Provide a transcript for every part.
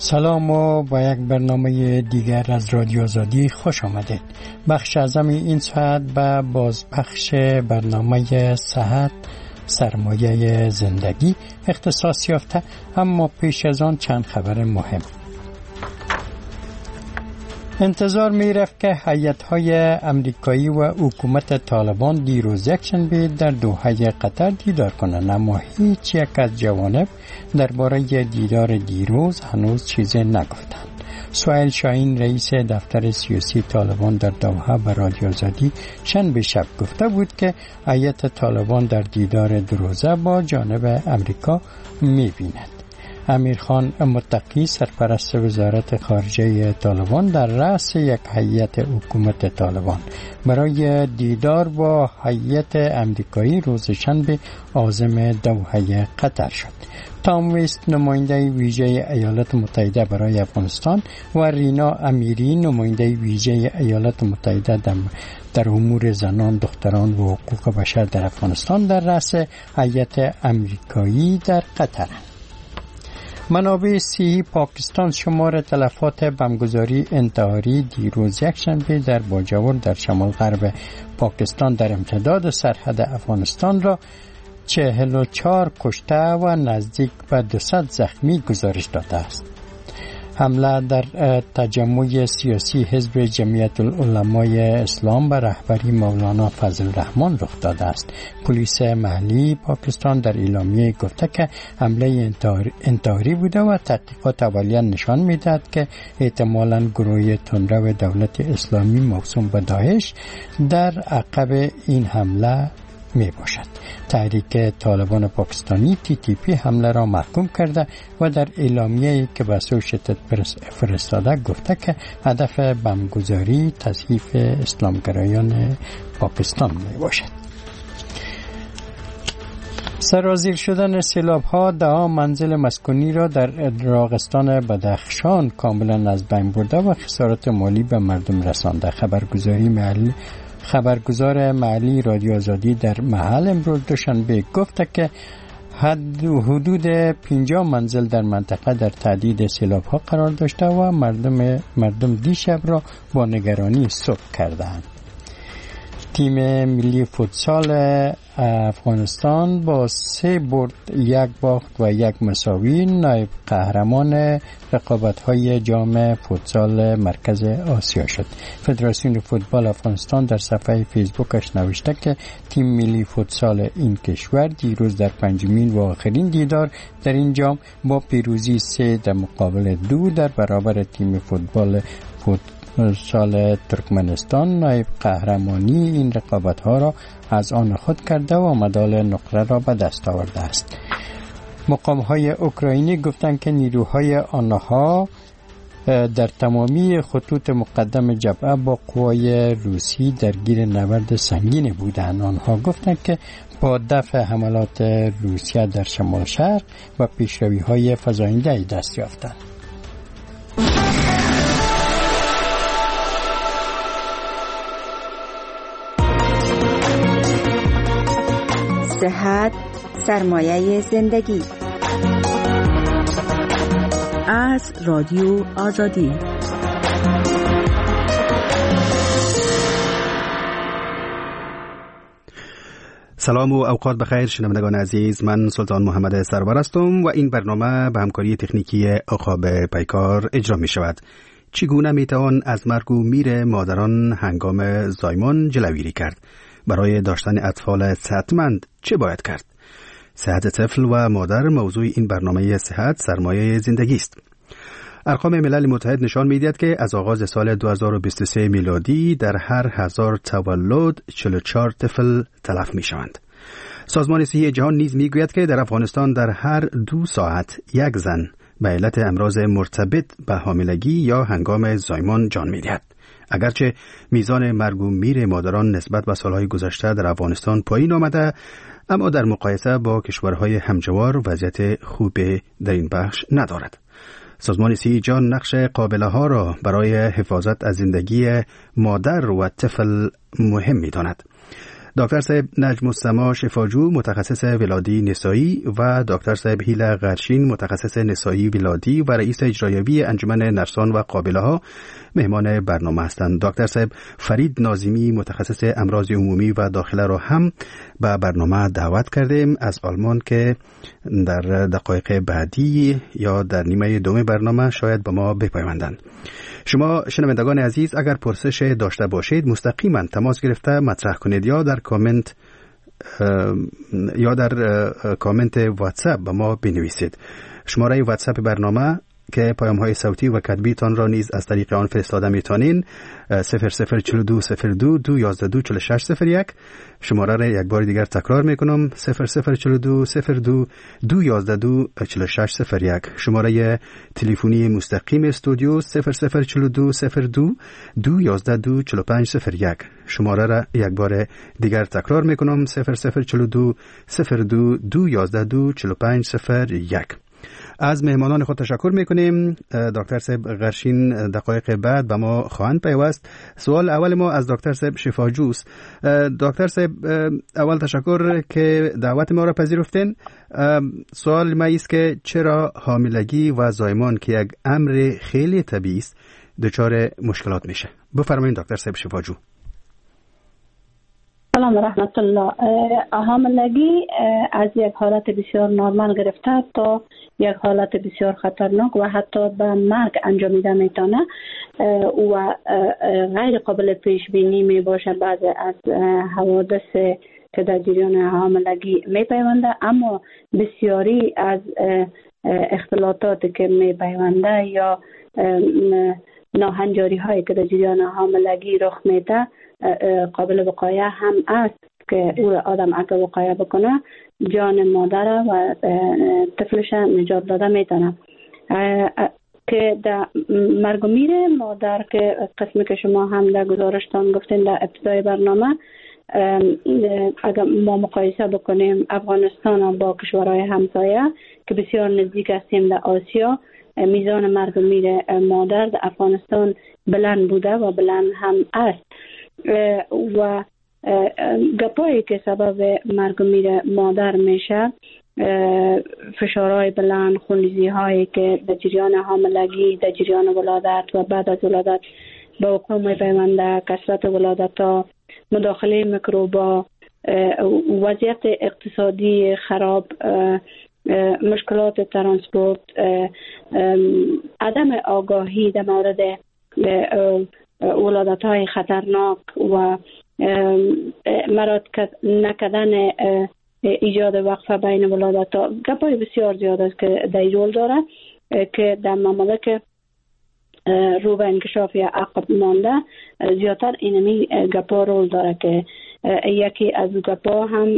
سلام و با یک برنامه دیگر از رادیو آزادی خوش آمدید. بخش اعظم این ساعت به بازپخش برنامه صحت سرمایه زندگی اختصاص یافته، اما پیش از آن چند خبر مهم. انتظار می رفت که هیئت‌های امریکایی و حکومت طالبان دیروز یکشنبه در دوحه قطر دیدار کنند، اما هیچ یک از جوانب درباره دیدار دیروز هنوز چیزی نگفتند. سهیل شاهین رئیس دفتر سیاسی طالبان در دوحه به رادیو آزادی شنبه شب گفته بود که هیئت طالبان در دیدار دو روزه با جانب امریکا می بیند. امیرخان متقی سرپرست وزارت خارجه طالبان در رأس یک هیئت حکومت طالبان برای دیدار با هیئت امریکایی روز شنبه عازم دوحه قطر شد. تام ویست نماینده ویژه ایالات متحده برای افغانستان و رینا امیری نماینده ویژه ایالات متحده در امور زنان، دختران و حقوق بشر در افغانستان در رأس هیئت امریکایی در قطر. منابع صحی پاکستان شمار تلفات بمبگذاری انتحاری دیروز یکشنبه در باجوور در شمال غرب پاکستان در امتداد سرحد افغانستان را 44 کشته و نزدیک به 200 زخمی گزارش داده است. حمله در تجمع سیاسی حزب جمعیت العلمای اسلام به رهبری مولانا فضل الرحمن رخ داده است. پلیس محلی پاکستان در اعلامیه گفته که حمله انتحاری بوده و تحقیقات اولیه نشان می‌دهد که احتمالاً گروه تندرو دولت اسلامی موسوم به داعش در عقب این حمله می باشد. تحریک طالبان پاکستانی TTP حمله را محکوم کرده و در اعلامیه‌ای که به اسوشیتد پرس فرستاده گفته که هدف بمبگذاری تضعیف اسلامگرایان پاکستان می باشد. سرازیر شدن سیلاب‌ها 10 منزل مسکونی را در راغستان بدخشان کاملا از بین برده و خسارات مالی به مردم رسانده. خبرگزار محلی رادیو آزادی در محل امروز دوشنبه گفته که حدود 50 منزل در منطقه در تهدید سیلاب‌ها قرار داشته و مردم دیشب را با نگرانی صبح کردند. تیم ملی فوتسال افغانستان با 3 برد، 1 باخت و 1 مساوی نایب قهرمان رقابت‌های جام فوتسال مرکز آسیا شد. فدراسیون فوتبال افغانستان در صفحه فیسبوکش نوشته که تیم ملی فوتسال این کشور دیروز در 5مین و آخرین دیدار در این جام با پیروزی 3 در مقابل 2 در برابر تیم فوتبال سال ترکمنستان نایب قهرمانی این رقابت‌ها را از آن خود کرده و مدال نقره را به دست آورده است. مقام‌های اوکراینی گفتند که نیروهای آنها در تمامی خطوط مقدم جبهه با قوای روسی درگیر نبرد سنگین بودند. آنها گفتند که با دفع حملات روسیه در شمال شرق و پیشروی‌های فزاینده دست یافتند. صحت سرمایه زندگی از رادیو آزادی. سلام و اوقات بخیر شنوندگان عزیز، من سلطان محمد سرور هستم و این برنامه به همکاری تکنیکی عقاب پیکار اجرا می شود. چگونه می توان از مرگ و میر مادران هنگام زایمان جلوگیری کرد؟ برای داشتن اطفال صحتمند چه باید کرد؟ صحت طفل و مادر موضوع این برنامه صحت سرمایه زندگی است. ارقام ملل متحد نشان می‌دهد که از آغاز سال 2023 میلادی در هر 1000 تولد 44 طفل تلف می‌شوند. سازمان صحی جهان نیز می‌گوید که در افغانستان در هر 2 ساعت یک زن به علت امراض مرتبط به حاملگی یا هنگام زایمان جان می‌دهد. اگرچه میزان مرگ و میر مادران نسبت به سالهای گذشته در افغانستان پایین آمده، اما در مقایسه با کشورهای همجوار وضعیت خوب در این بخش ندارد. سازمان صحی جهان نقش قابله ها را برای حفاظت از زندگی مادر و طفل مهم می داند. دکتر صاحب نجم السما شفاجو متخصص ولادی نسایی و دکتر صاحب هیلا غرشین متخصص نسایی ولادی و رئیس اجرایی انجمن نرسان و قابله ها مهمان برنامه هستند. دکتر صاحب فرید ناظمی متخصص امراض عمومی و داخله را هم به برنامه دعوت کردیم از آلمان که در دقایق بعدی یا در نیمه دوم برنامه شاید با ما بپیوندند. شما شنوندگان عزیز اگر پرسش داشته باشید مستقیما تماس گرفته مطرح کنید یا در کامنت واتساپ به ما بنویسید. شماره واتساپ برنامه که پیام‌های صوتی و کتبی تان را نیز از طریق آن فرستاده می‌توانید 00420201. شماره را یک بار دیگر تکرار می‌کنم 00420221. شماره تلفنی مستقیم استودیو 00420221. شماره را یک بار دیگر تکرار می‌کنم 00420221. از مهمانان خود تشکر میکنیم. دکتر صاحب غرشین دقایق بعد به ما خواهند پیوست. سوال اول ما از دکتر صاحب شفاجوست. دکتر صاحب اول تشکر که دعوت ما را پذیرفتین. سوال ما است که چرا حاملگی و زایمان که یک امر خیلی طبیعی است دچار مشکلات میشه؟ بفرمایید دکتر صاحب شفاجو. سلام رحمت الله. حاملگی از یک حالت بسیار نرمال گرفته تا یک حالت بسیار خطرناک و حتی به مرگ انجامیده میتونه و غیر قابل پیش بینی می باشه. بعضی از حوادث که در جریان حاملگی می پیونده، اما بسیاری از اختلاطاتی که می پیونده یا ناهنجاری هایی که در جریان حاملگی رخ میده قابل وقایع هم است که او آدم اگه وقایع بکنه جان مادر و طفلش نجات داده میتونه. که در مرگ و میر مادر که قسمی که شما هم در گزارشتان گفتین در ابتدای برنامه، اگر ما مقایسه بکنیم افغانستان با کشورهای همسایه که بسیار نزدیک هستیم در آسیا، میزان مرگ و میر مادر در افغانستان بلند بوده و بلند هم است و گپایی که سبب مرگ و میر مادر میشه فشارهای بلند، خونریزی هایی که در جریان حاملگی، در جریان ولادت و بعد از ولادت به وقوع میپیونده، کثرت ولادت ها، مداخله میکروبا، وضعیت اقتصادی خراب، مشکلات ترانسپورت، عدم آگاهی در مورد ولادت های خطرناک و مراد نکردن ایجاد وقفه بین ولادت ها. گپای بسیار زیاد است که در رول داره که در ممالک رو به انکشاف یا عقب مانده زیادتر اینمی گپا رول داره که یکی از گپا هم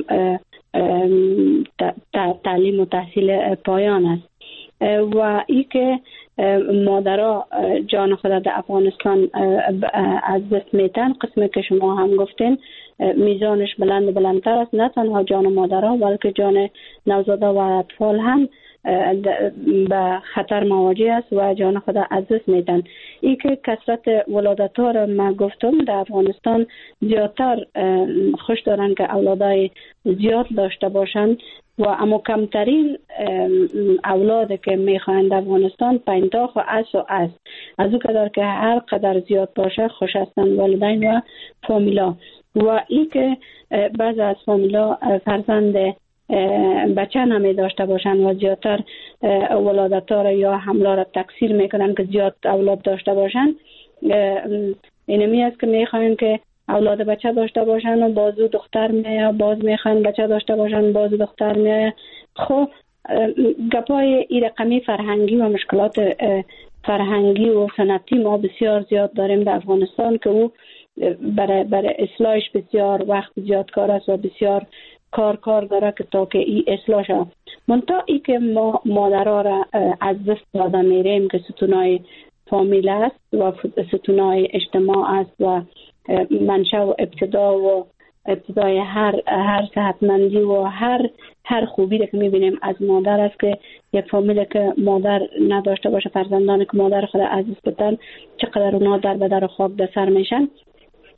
تعلیم و تحصیل پایان است و ای که مادرها جان خود در افغانستان از دست میتن. قسمی که شما هم گفتین میزانش بلندتر است، نه تنها جان مادرها بلکه جان نوزاده و اطفال هم به خطر مواجه است و جان خود از دست میدن. ای که کثرت ولادت ها را من گفتم در افغانستان زیادتر خوش دارن که اولادای زیاد داشته باشند و اما کمترین اولاد که میخواهند در افغانستان پینتاخ و است از او قدر که هر قدر زیاد باشه خوش هستند والدین و فامیلا. و ای که بعض از فامیلا فرزند بچه نمی داشته باشند و زیادتر ولادت ها را یا حمله را تکثیر میکنن که زیاد اولاد داشته باشند. اینمی است که میخواین که اولاد بچه داشته باشن و بازو دختر میایه، باز میخوان بچه داشته باشن بازو دختر میایه. خب گپای این رقمی فرهنگی و مشکلات فرهنگی و سنتی ما بسیار زیاد داریم در افغانستان که او برای اصلاحش بسیار وقت زیاد کار است و بسیار کار داره که تا که این اصلاح شد. منتها ای که ما مادرها را از دست داده میریم که ستونای فامیل است و ستونای اجتماع است و منشأ و ابتدای هر صحتمندی و هر خوبی که میبینیم از مادر است که یک فامیل که مادر نداشته باشه، فرزندان که مادر خود از دست بدن، چقدر اونا در بدر و خاک در سر میشن.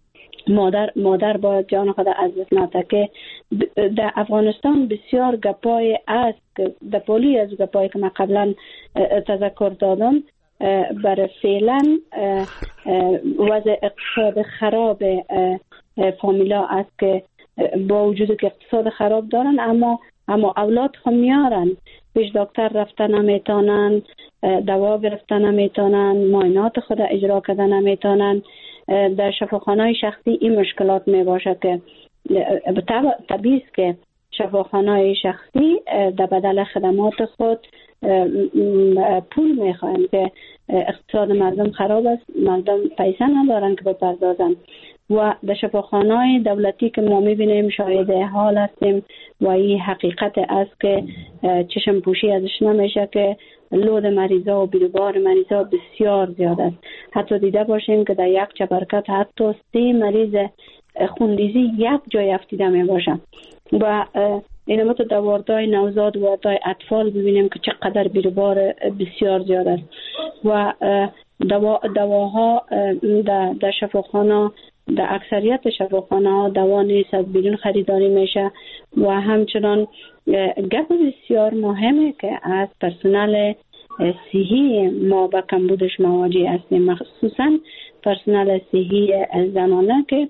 مادر باید جان خود از دست نده. که در افغانستان بسیار گپای است که در پولی از گپایی که من قبلا تذکر دادم، برای فعلا وضع اقتصاد خراب فامیلا است که با وجود که اقتصاد خراب دارن اما اولاد هم میارن، پیش دکتر رفتن نمیتونن، دوا گرفتن نمیتونن، معاینات خود اجرا کردن نمیتونن. در شفاخانه‌های شخصی این مشکلات می باشه که طبیعی است که شفاخانه‌های شخصی در بدل خدمات خود پول میخواین که اقتصاد مردم خراب است، مردم پیسه ندارن که بپردازن. و در شفاخانه‌های دولتی که ما میبینیم شاهد حال هستیم و این حقیقت است که چشم پوشی ازش نمیشه که لود مریضا و بیروبار مریضا بسیار زیاد است. حتی دیده باشیم که در یک چپرکت حتی 3 مریض خونریزی یک جای افتیده می باشه. و اینما تو در واردهای نوزاد و واردهای اطفال ببینیم که چقدر بیروبار بسیار زیاد است. و دواها در شفاخانه، در اکثریت شفاخانه ها دوا نیست، از بیرون خریداری میشه. و همچنان گپ بسیار مهمه که از پرسنل صحی ما با کمبودش مواجه هستیم، مخصوصا پرسنل صحی زنانه که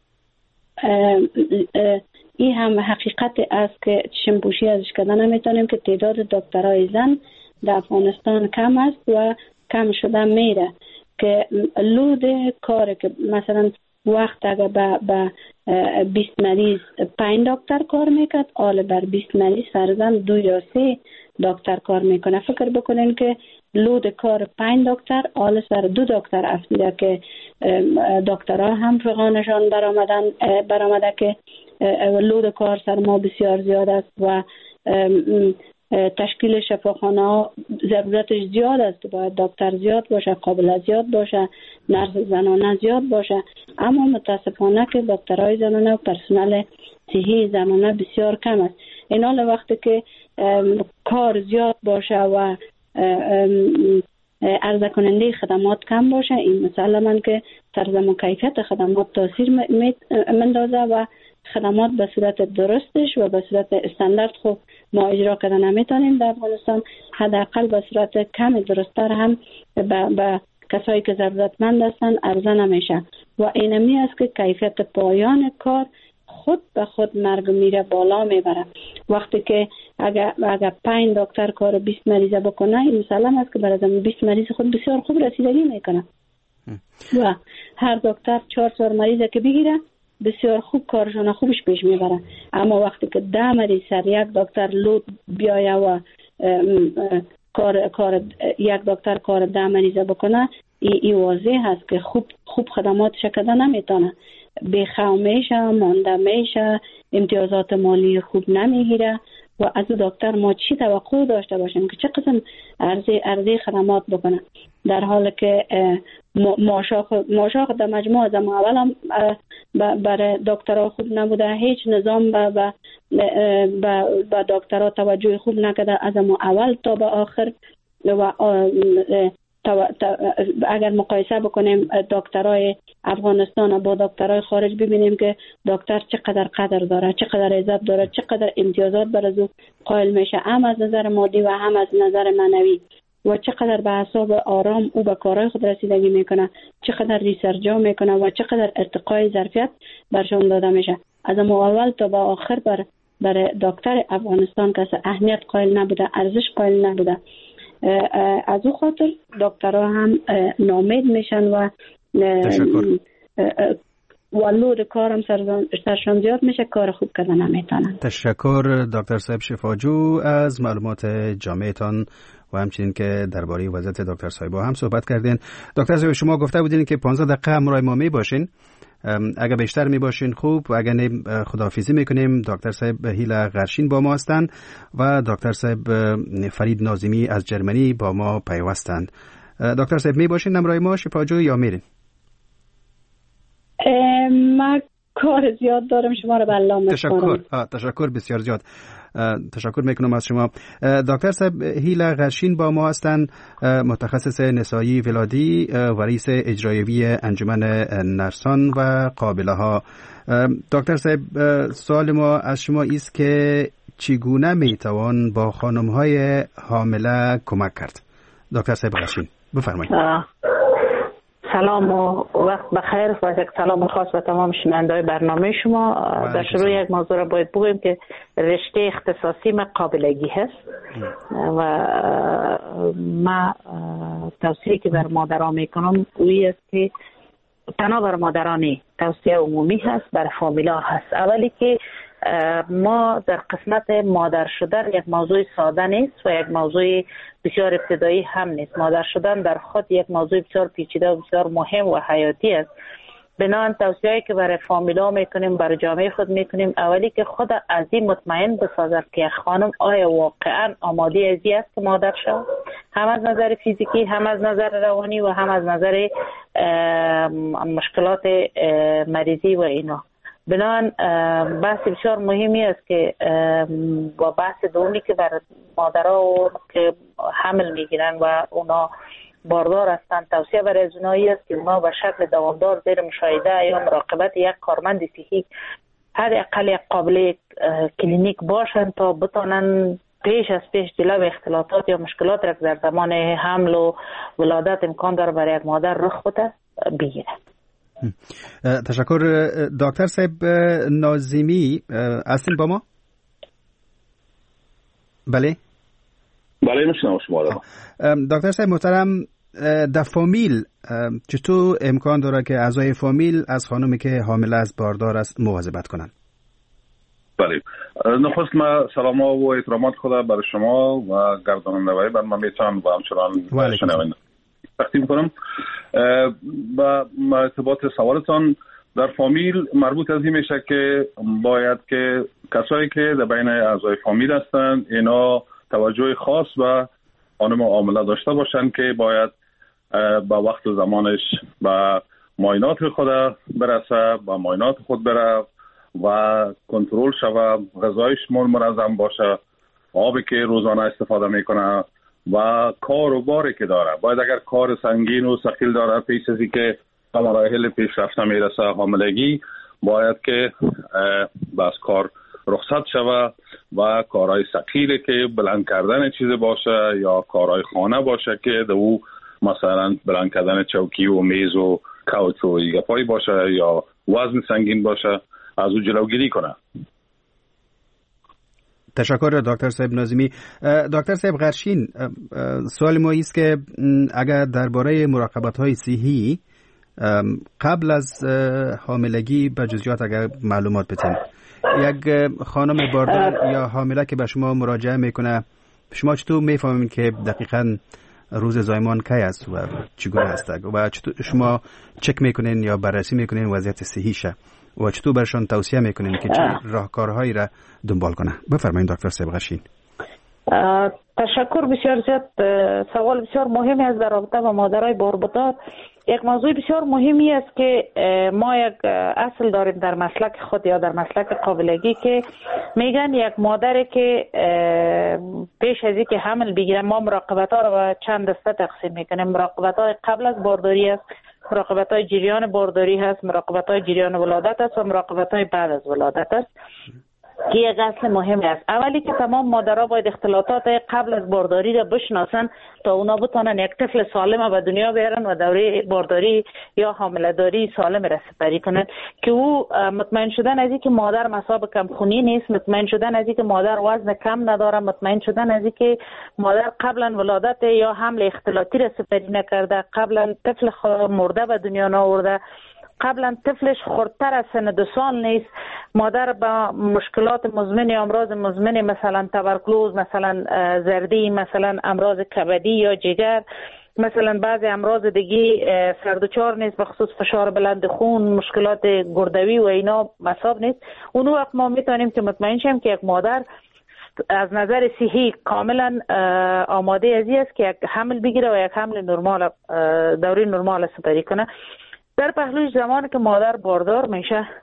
این هم حقیقت است که چشم‌پوشی ازش کردن نمیتونیم که تعداد دکترای زن در افغانستان کم است و کم شده میره. که لود کار که مثلا وقت اگر به 20 مریض 5 دکتر کار میکرد، حالا بر 20 مریض فرضاً 2 یا 3 دکتر کار میکنه. فکر بکنین که لود کار 5 دکتر حالا سر 2 دکتر افتیده که دکترها هم فقانشان برآمده که لود کار سر ما بسیار زیاد است و تشکیل شفاخانه ها ضرورتش زیاد است که باید دکتر زیاد باشه، قابل زیاد باشه، نرس زنانه زیاد باشه. اما متاسفانه که دکترهای زنانه و پرسنل صحی زنانه بسیار کم است. این حال وقتی که کار زیاد باشه و عرضه کننده خدمات کم باشه، این مسلماً که طرز کیفیت خدمات تاثیر مندازه و خدمات به صورت درستش و به صورت استاندارد خوب ما اجرا کردن نمیتونیم در افغانستان. حداقل به صورت کم درستتر هم به کسایی که ضرورتمند هستن عرضه نمیشه. و اینمی است که کیفیت پایان کار خود به خود مرگ میره بالا میبره. وقتی که اگر 5 دکتر کار 20 مریضه بکنه، این مسلم است که برای 20 مریض خود بسیار خوب رسیدگی میکنه و هر دکتر 4 مریضه که بگیره بسیار خوب کارشون خوبش پیش میبره. اما وقتی که 10 مریض سر یک دکتر لود بیایه و کار یک دکتر کار 10 مریضه بکنه، این واضح هست که خوب خدماتش کردن نمیتونه، بیخو میشه، مانده میشه، امتیازات مالی خوب نمیگیره. و از دکتر ما چی توقع داشته باشیم که چه قسم عرضه خدمات بکنه، در حالی که ماشاق در مجموعه از اول هم برای دکترها خوب نبوده، هیچ نظام به دکترها توجه خوب نکرده از اول تا به آخر. و اگر مقایسه بکنیم دکترای افغانستان با دکترای خارج، ببینیم که دکتر چقدر قدر داره، چقدر عزت داره، چقدر امتیازات بر از او قائل میشه، هم از نظر مادی و هم از نظر معنوی، و چقدر به اعصاب آرام او به کارهای خود رسیدگی میکنه، چقدر ریسرچ میکنه و چقدر ارتقای ظرفیت برشون داده میشه. از اول تا به آخر برای دکتر افغانستان کسی اهمیت قائل نبوده، ارزش قائل نبوده. از او خاطر دکترها هم ناامید میشن و لود کارم سرشان زیاد میشه، کار خوب کردن نمیتونن. تشکر دکتر صاحب شفاجو از معلومات جامعتان و همچنین که درباره وضعیت دکتر صاحبا هم صحبت کردین. دکتر صاحب شما گفته بودین که 15 دقیقه همراه ما می باشین، اگر بیشتر می باشین خوب، و اگر نه خداحافظی میکنیم. دکتر صاحب هیلا غرشین با ما هستند و دکتر صاحب فرید ناظمی از جرمنی با ما پیوستند. دکتر صاحب می باشین همراه ما شفاجو یا میرین؟ ما کار زیاد دارم. شما رو به الله میسپارم. تشکر بسیار زیاد. تشکر میکنم از شما. دکتر صاحب هیلا غرشین با ما هستند، متخصص نسایی ولادی و رئیس اجرایی انجمن نرسان و قابله ها. دکتر صاحب سوال ما از شما است که چگونه میتوان با خانم های حامله کمک کرد؟ دکتر صاحب غرشین بفرمایید. سلام و وقت بخیر و یک سلام خاص به تمام شنونده‌های برنامه شما. در شروع یک موضوع را باید بگویم که رشته اختصاصی ما قابلگی هست و ما توصیه که بر مادران میکنم اوی است که تنها بر مادران توصیه عمومی هست، بر فامیلا هست. اولی که ما در قسمت مادر شدن یک موضوع ساده نیست و یک موضوع بسیار ابتدایی هم نیست. مادر شدن در خود یک موضوع بسیار پیچیده و بسیار مهم و حیاتی است. بنابراین توصیه‌ای که برای فامیلا میکنیم، برای جامعه خود میکنیم، اولی که خود از این مطمئن بسازد که یک خانم آیا واقعا آماده ازی است که مادر شود، هم از نظر فیزیکی، هم از نظر روانی و هم از نظر مشکلات مریضی و اینا. بنابراین بحث بسیار مهمی است که با بحث دومی که بر مادرها که حمل میگیرن و اونا باردار هستند، توصیه برای از اونایی است که اونا به شکل دوامدار زیر مشاهده یا مراقبت یک کارمند صحی حداقل یک قابل کلینیک باشند تا بتونن پیش جلو اختلاطات یا مشکلات را در زمان حمل و ولادت امکان داره برای یک مادر رخ بده بگیرند. تشکر. دکتر صاحب ناظمی هستین با ما؟ بله میشنم شما رو. دکتر صاحب محترم، در فامیل چطور امکان داره که اعضای فامیل از خانمی که حامله است باردار است مواظبت کنند؟ بله، نخست ما سلام و احترامات خدا برای شما و گرداننده برنامه تان و همچنان شنونده تقدیم کنم. با ارتباط سوالتان در فامیل مربوط از این میشه که باید که کسایی که در بین اعضای فامیل هستند اینا توجه خاص و خانم حامله داشته باشند که باید با وقت و زمانش با معاینات خود برسه، با معاینات خود بره و کنترل شوه، غذایش منظم باشه، آبی که روزانه استفاده میکنه و کار و باری که داره. باید اگر کار سنگین و ثقیل داره پیش ازی که به مراحل پیشرفته میرسه حاملگی، باید که بس کار رخصت شوه و کارهای ثقیلی که بلند کردن چیز باشه یا کارهای خانه باشه که دو مثلا بلند کردن چوکی و میز و کوچ و ایگپایی باشه یا وزن سنگین باشه از او جلوگیری کنه. تشکر دکتر صاحب ناظمی. دکتر صاحب غرشین، سوال ما است که اگر درباره مراقبت‌های صحی قبل از حاملگی به جزئیات اگر معلومات بدین. یک خانم باردار یا حامله که به شما مراجعه میکنه، شما چطور میفهمید که دقیقاً روز زایمان کی است و چگونه است و چطور شما چک میکنین یا بررسی میکنین وضعیت صحیشه و چطور برشان توصیه میکنین که چه راهکارهایی را دنبال کنه؟ بفرمایید دکتر صاحب غرشین. تشکر بسیار زیاد. سوال بسیار مهمی است در رابطه با مادرای باردار. یک موضوع بسیار مهمی است که ما یک اصل داریم در مسلک خود یا در مسلک قابلگی که میگن یک مادری که پیش از اینکه حمل بگیره ما مراقبت ها رو به چند دسته تقسیم میکنیم. مراقبت های قبل از بارداری است، مراقبت های جریان بارداری هست، مراقبت های جریان ولادت است و مراقبت های بعد از ولادت است که یک اصل مهم است. اولی که تمام مادرها باید اختلاطات قبل از بارداری را بشناسن تا اونا بتونن یک طفل سالم به دنیا بیارن و دوره بارداری یا حامله داری سالم را سپری کنن که او مطمئن شدن از اینکه مادر مصاب کمخونی نیست، مطمئن شدن از اینکه مادر وزن کم نداره، مطمئن شدن از اینکه مادر قبلا ولادت یا حمل اختلاطی را سپری نکرده، قبلا طفل مرده به دنیا نآورده، قبلا طفلش خردتر از سن 2 سال نیست، مادر با مشکلات مزمن یا امراض مزمن مثلا تبرکلوز، مثلا زردی، مثلا امراض کبدی یا جگر، مثلا بعضی امراض دیگه سردوچار نیست به خصوص فشار بلند خون، مشکلات گردوی و اینا مصاب نیست. اون وقت ما میتونیم که مطمئن شیم که یک مادر از نظر صحی کاملا آماده ازی است که یک حمل بگیره و یک حمل نرمال دوره نرمال سپری کنه. در پهلوش زمانی که مادر باردار میشه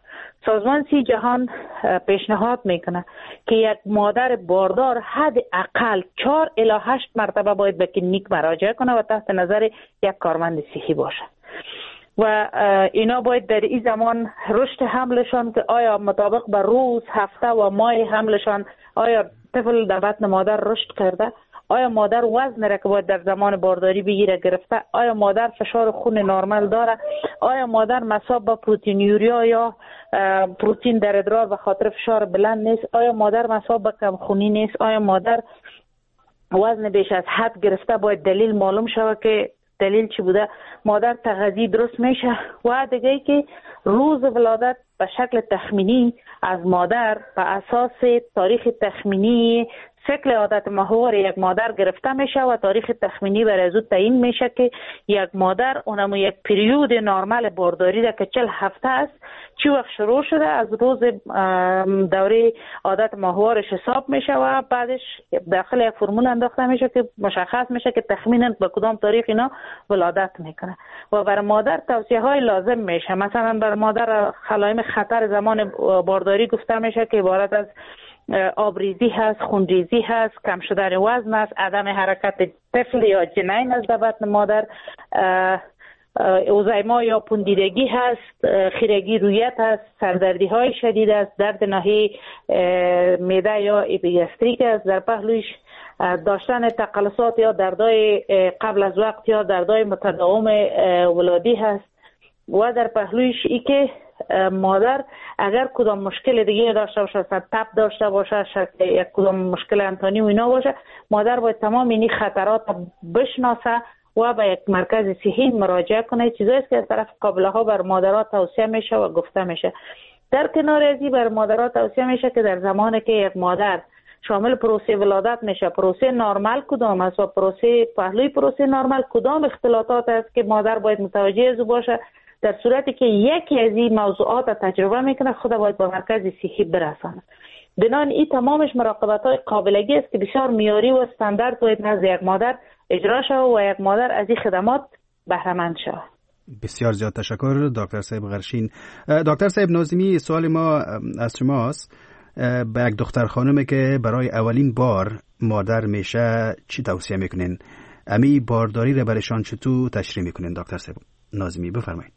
سازمان صحی جهان پیشنهاد میکنه که یک مادر باردار حد اقل 4 الی 8 مرتبه باید به کلینیک مراجعه کنه و تحت نظر یک کارمند صحی باشه و اینا باید در این زمان رشد حملشان که آیا مطابق به روز، هفته و ماه حملشان آیا طفل در بطن مادر رشد کرده، آیا مادر وزن را که باید در زمان بارداری بگیره گرفته، آیا مادر فشار خون نرمال داره، آیا مادر مصاب به پروتئینوریا یا پروتئین در ادرار به خاطر فشار بلند نیست، آیا مادر مصاب به کم خونی نیست، آیا مادر وزن بیش از حد گرفته. باید دلیل معلوم شود که دلیل چی بوده، مادر تغذیه درست میشه و دیگه ای که روز ولادت به شکل تخمینی از مادر به اساس تاریخ تخمینی شکل عادت ماهوار یک مادر گرفته میشه و تاریخ تخمینی برای زود تعیین میشه که یک مادر اونم یک پریود نرمال بارداری ده که 40 هفته است چی وقت شروع شده، از روز دوره عادت ماهوارش حساب میشه و بعدش داخل یک فرمول انداخته میشه که مشخص میشه که تخمینا به کدام تاریخ اینا ولادت میکنه و برای مادر توصیه های لازم میشه. مثلا برای مادر علائم خطر زمان بارداری گفته میشه که عبارت از آبریزی هست، خونریزی هست، کم شدن وزن است، عدم حرکت طفل یا جنین از بطن مادر، اوزایما یا پوندیدگی هست، خیرگی رویت هست، سردردی های شدید است، درد ناحیه معده یا اپیگاستریک است، در پهلوش داشتن تقلصات یا دردای قبل از وقت یا دردای متداوم ولادی هست و در پهلوش ای که مادر اگر کدام مشکل دیگه داشته باشه، تب داشته باشه، یک کدام مشکل انتانی و اینا باشه، مادر باید تمام این خطرات بشناسه و به یک مرکز صحی مراجعه کنه. چیزایی است که از طرف قابله ها بر مادرات توصیه میشه و گفته میشه. در کنار از این بر مادرات توصیه میشه که در زمانی که یک مادر شامل پروسه ولادت میشه، پروسه نرمال کدام است و پروسه پهلوی پروسه نرمال کدام اختلالات است که مادر باید متوجه از باشه. در صورتی که یکی از این موضوعات تجربه میکنه خود باید به مرکز صحی برسانه. بنابراین این تمامش مراقبت های قابلگی است که بسیار معیاری و استاندارد باید نزد یک مادر اجرا شود و یک مادر از این خدمات بهره مند شود. بسیار زیاد تشکر دکتر صاحب غرشین. دکتر صاحب ناظمی، سوال ما از شماست. به یک دختر خانمی که برای اولین بار مادر میشه چی توصیه میکنین؟ امی بارداری را برشان چطور تشریح میکنین دکتر صاحب ناظمی؟ بفرمایید.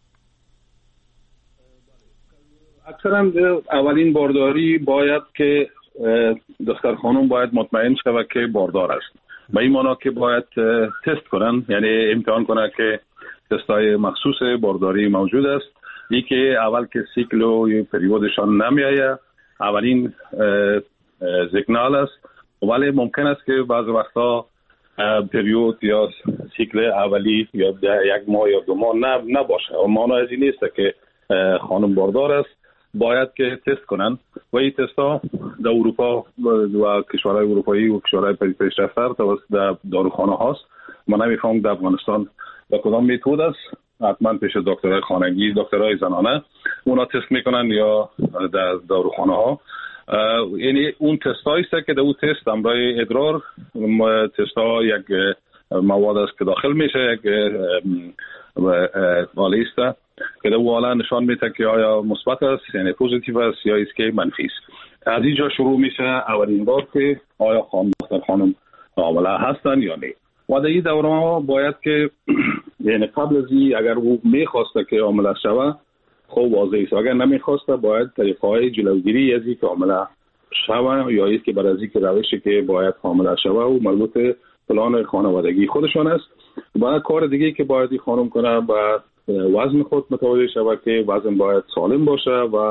اکثرا اولین بارداری باید که دختر خانم باید مطمئن شود که باردار است. به این معنی که باید تست کنن، یعنی امتحان کنن که تستای مخصوص بارداری موجود است. این که اول که سیکل و پریودشان نمیایه، اولین سیگنال است. ولی ممکن است که بعض وقتا پریود یا سیکل اولی یا یک ماه یا 2 ماه نباشه. معنی از این نیست که خانم باردار است. باید که تست کنن و این تست ها در اروپا و کشورهای اروپایی و کشورهای پیشرفته توسط داروخانه هاست. من نمیفهم در افغانستان با کدام متد است. حتما پیش دکترای خانگی، دکترای زنانه اونا تست میکنن یا در داروخانه ها. یعنی اون تست هایی است که در اون تست امرای ادرار تست ها یک مواد است که داخل میشه، یک والیسته که در والا نشان میده که آیا مثبت است یعنی پوزیتیو است یا است که منفی است. از اینجا شروع میشه اولین بار که آیا دختر خانم حامله هستن یا نه. و در این دوره ها باید که یعنی قبل از این اگر او میخواسته که حامله شوه خب واضح است، اگر نمیخواسته باید طریقه های جلوگیری از اینکه حامله شوه یا است که بعد از اینکه روشی که باید حامله شوه و مربوط پلان خانوادگی خودشان است. بعد کار دیگه که باید این خانم کنه با وزن خود متوجه شود که وزن باید سالم باشه و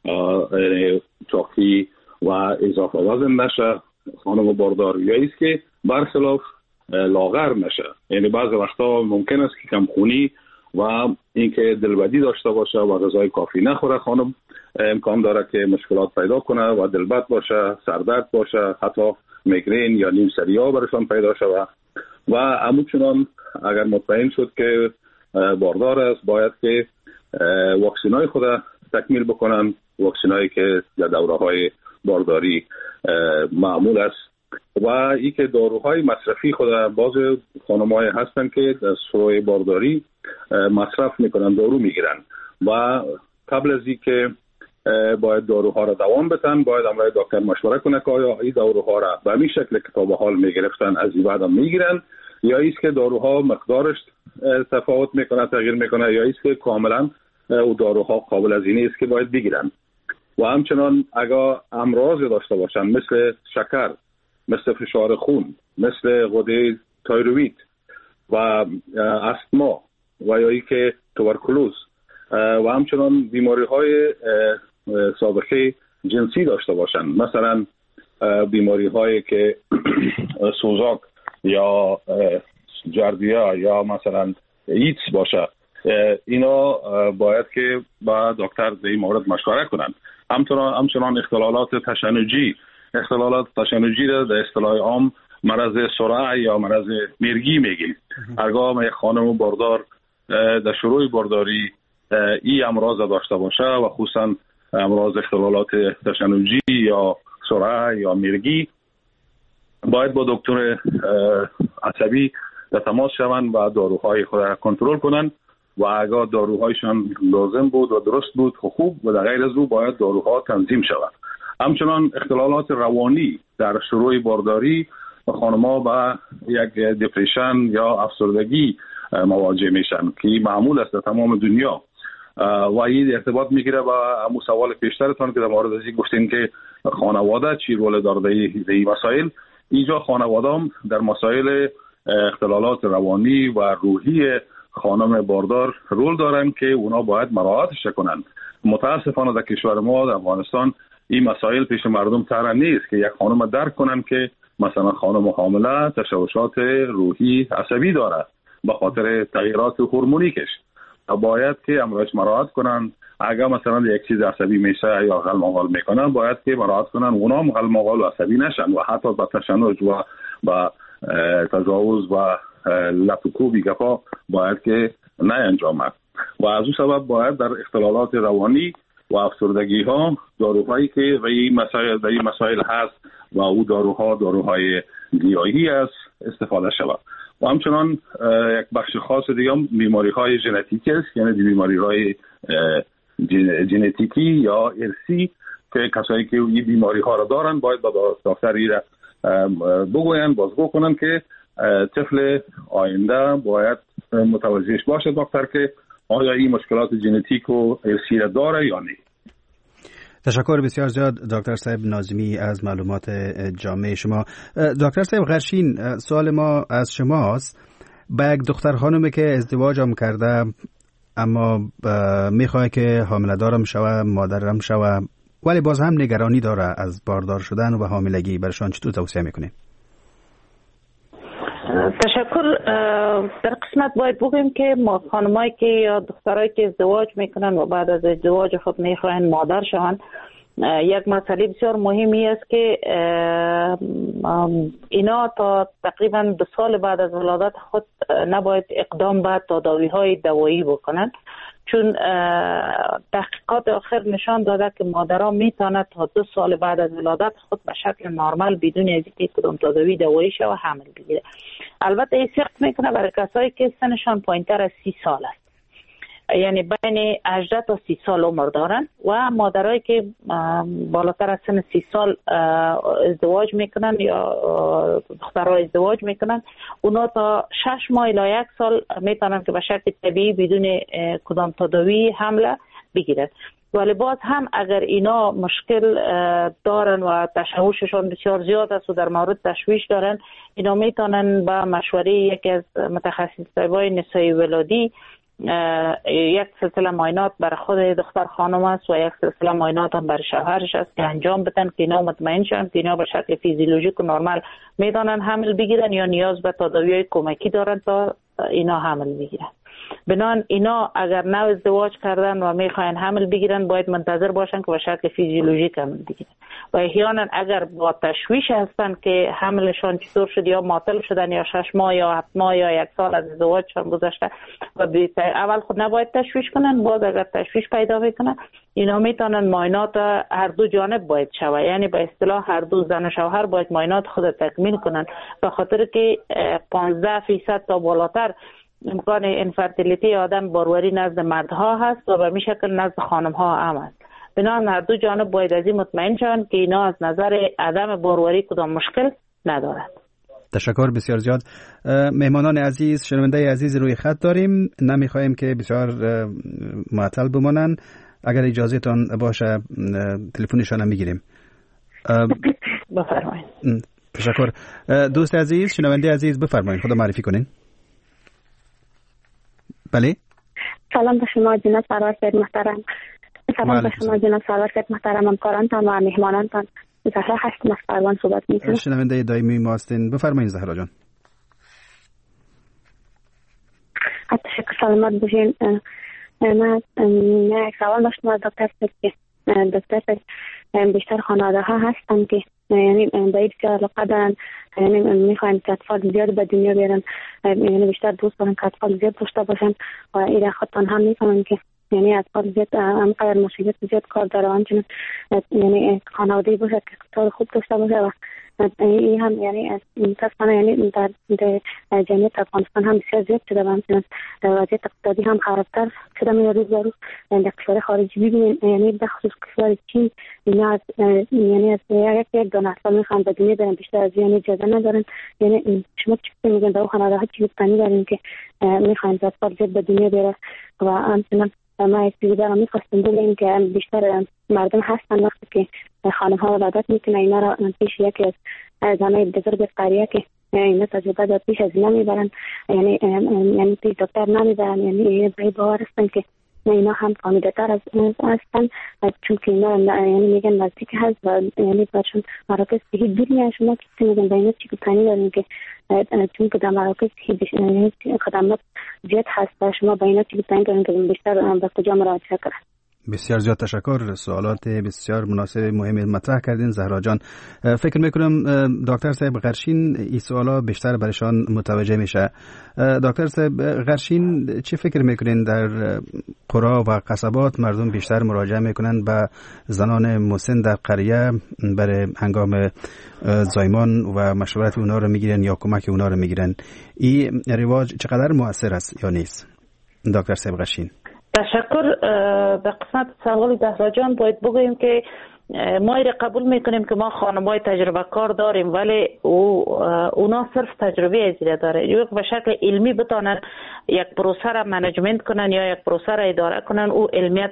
چاقی و اضافه وزن نشه خانم باردار، یا ایست که برخلاف لاغر نشه. یعنی بعض وقتا ممکن است که کم خونی و اینکه دلبدی داشته باشه و غذای کافی نخوره خانم، امکان داره که مشکلات پیدا کنه و دلبد باشه، سردرد باشه، حتی میگرین یا نیم سری ها برشان پیدا شود. و همچنان اگر مطمئن شد که باردار است باید که واکسین های خود تکمیل بکنن، واکسین هایی که در دوره های بارداری معمول است. و ای که داروهای مصرفی خود باز خانم‌های هستن که در شروع بارداری مصرف میکنن، دارو میگیرن و قبل از این که باید داروها را دوام بدن، باید امروی دکتر مشوره کنه که آیا این داروها را به همین شکل که تا به حال میگرفتن از این بعد هم میگیرن، یا ایست که داروها مقدارش تفاوت میکنه، تغییر میکنه، یا ایست که کاملا او داروها قابل از اینه است که باید بگیرن. و همچنان اگر امراض داشته باشن مثل شکر، مثل فشار خون، مثل غده تایروید و استما و یا ای که توبرکولوز و همچنان بیماری های سابقه جنسی داشته باشن، مثلا بیماری هایی که سوزاک یا جردیا یا مثلا ایدز باشه، اینا باید که با دکتر در این مورد مشوره کنن. همچنان اختلالات تشنجی را در اصطلاح عام مرض سرعه یا مرض مرگی میگیم. هرگاه یک خانم باردار در شروع بارداری این امراض داشته باشه و خصوصا امراض اختلالات تشنجی یا سرعه یا مرگی، باید با دکتر عصبی در تماس شوند و داروهای خود را کنترل کنند و اگر داروهایشان لازم بود و درست بود خوب و در غیر از او باید داروها تنظیم شود. همچنان اختلالات روانی در شروع بارداری خانم‌ها با یک دپرشن یا افسردگی مواجه میشن که معمول است در تمام دنیا و این ارتباط میگیره با همون سوال پیشترتان که در مورد از این گفتین که خانواده چی رول داره در این مسائل. اینجا خانواده هم در مسائل اختلالات روانی و روحی خانم باردار رول دارن که اونا باید مراعاتش کنن. متاسفانه در کشور ما در افغانستان این مسائل پیش مردم طرح نیست که یک خانم درک کنن که مثلا خانم حامله تشوشات روحی عصبی داره به خاطر تغییرات هورمونیکش. باید که امروز مراعات کنن. اگر مثلا یک چیز عصبی میشه یا غلمغال میکنن باید که مراعات کنن اونا هم غلمغال و عصبی نشن و حتی با تشنج و با تجاوز و لطوکوبی گفا باید که نه انجامد. و از اون سبب باید در اختلالات روانی و افسردگی ها داروهایی که و این مسائل هست و او داروهای گیاهی است استفاده شود. و همچنان یک بخش خاص دیگه هم بیماری های ژنتیکی است، یعنی بیماری های ژنتیکی یا ارثی که کسایی که این بیماری ها را دارن باید با دکتری را بگوین بازگو کنن که طفل آینده باید متوجهش باشه دکتر که آیا این مشکلات ژنتیک و ارثی را داره یا نه. تشکر بسیار زیاد دکتر صاحب ناظمی از معلومات جامع شما. دکتر صاحب غرشین، سوال ما از شماست. با یک دختر خانومی که ازدواج هم کرده اما میخواه که حامله دارم شوه، مادرم شوه، ولی باز هم نگرانی داره از باردار شدن و حاملگی، برشان چطور توصیه میکنه؟ تشکر. در قسمت باید بگویم که ما خانمایی که یا دخترایی که ازدواج میکنن و بعد از ازدواج خود میخواین مادر شوند، یک مسئله بسیار مهمی است که اینا تا تقریبا 2 سال بعد از ولادت خود نباید اقدام به تداوی های دوایی بکنن، چون تحقیقات آخر نشان داده که مادرها میتونند تا 2 سال بعد از ولادت خود به شکل نرمال بدون از اینکه کدام تداوی دوایی شه و حمل بگیره. البته این صدق میکنه برای کسایی که سنشان پایینتر از 30 سال است، یعنی بین 18 تا 30 سال عمر دارن، و مادرایی که بالاتر از سن 30 سال ازدواج میکنن یا دخترها ازدواج میکنن، اونا تا 6 ماه الی 1 سال میتونن که به شکل طبیعی بدون کدام تداوی حمله بگیرن. ولی باز هم اگر اینا مشکل دارن و تشویششون بسیار زیاد است و در مورد تشویش دارن، اینا میتونن با مشوره یکی از متخصصای نسای ولادی یک سلسله معاینات برای خود دختر خانم است و یک سلسله معاینات هم برای شوهرش است که انجام بدن که اینا مطمئن شن که اینا به شکل فیزیولوژیک و نرمال میتونن حمل بگیرن یا نیاز به تداوی کمکی دارن تا اینا حمل بگیرن. بنان اینا اگر نه ازدواج کردن و میخواین حمل بگیرن باید منتظر باشن که به شکل فیزیولوژیک حمل بگیرن. و احیانا اگر با تشویش هستن که حملشان چطور شد یا معطل شدن یا 6 ماه یا 7 ماه یا 1 سال از ازدواجشان گذشته و اول خود نباید تشویش کنن، باز اگر تشویش پیدا بکنن اینا میتونن معاینات هر دو جانب باید شوه، یعنی به اصطلاح هر دو زن و شوهر باید معاینات خود تکمیل کنن، به خاطر که 15% تا بالاتر امکان انفرتیلیتی آدم باروری نزد مردها هست و به می شکل نزد خانمها هم هست. بنابراین هر دو جانب باید از این مطمئن شوند که اینا از نظر عدم باروری کدام مشکل ندارد. تشکر بسیار زیاد. مهمانان عزیز، شنونده عزیز روی خط داریم، نمیخوایم که بسیار معطل بمانند. اگر اجازهتان باشه تلفنشان هم میگیریم. بفرمایید. تشکر. دوست عزیز، شنونده عزیز، بفرمایید، خدا معرفی کنین. بله. سلام به شما جناب سرور سید محترم. سلام به شما جناب سرور سید محترم، همکارانتان و مهمانانتان. زهرا هستم از پروان صحبت می‌کنم. شنونده دائمی ما هستین، بفرمایید زهرا جان. تشکر، سلامت باشین. من یک سوال داشتم از دکتر بیشتر خانواده ها هستن که یعنی باید بسیار علاقه دارن، یعنی میخواین که اطفال زیاد به دنیا بیارن، یعنی بیشتر دوست دارن که اطفال زیاد داشته باشن و ایره خودتان هم میفهمن که یعنی اطفال زیاد همقدر مسئولیت زیاد کار داره، همچنین یعنی خانواده باشه که اطفال خوب داشته باشه و این هم یعنی متاسفانه یعنی در جمعیت افغانستان هم بسیار زیاد شده و همچنین وضعیت اقتصادی هم خرابتر شده. من روز به روز در کشور خارجی ببینیم، یعنی به خصوص کشور چین اینا از یعنی از یک دانه اطفال میخوان به دنیا برن، بیشتر از یعنی اجازه ندارن. یعنی شما چی میگن در خانواده ها چی گفتنی دارین که میخوان اطفال زیاد به دنیا بره و همچنین ما یک چیزی دارم میخواستم بگم که بیشتر مردم هستن وقتی که خانم ها ولادت میکنه اینا را پیش یکی از زنای بزرگ قریه که اینا تجربه دار پیش از اینا میبرن، یعنی پیش دکتر نمیبرن، یعنی باور هستن که اینا هم فامیده تر از هستن چون که اینا یعنی میگن نزدیک هست و یعنی برشون مراکز صحی دور میان. شما کسی میگن با اینا چی گفتنی دارین که چون که در مراکز صحی خدمات زیاد هست و شما با اینا چی گفتنی دارین که بیشتر به کجا مراجعه کنن؟ بسیار زیاد تشکر. سوالات بسیار مناسب مهم مطرح کردین زهرا جان. فکر میکنم دکتر صاحب غرشین این سوالا بیشتر برشان متوجه میشه. دکتر صاحب غرشین چه فکر میکنین در قرا و قصبات مردم بیشتر مراجعه میکنن به زنان مسن در قریه برای هنگام زایمان و مشورت اونا رو میگیرن یا کمک اونا رو میگیرن؟ این رواج چقدر مؤثر است یا نیست دکتر صاحب غرشین؟ تشکر. به قسمت سوال زهرا جان باید بگوییم که ما ایره قبول میکنیم که ما خانم‌های تجربه کار داریم، ولی اونا صرف تجربه ازیره داره. یک به شکل علمی بتانن یک پروسه را منیجمنت کنن یا یک پروسه را اداره کنن، او علمیت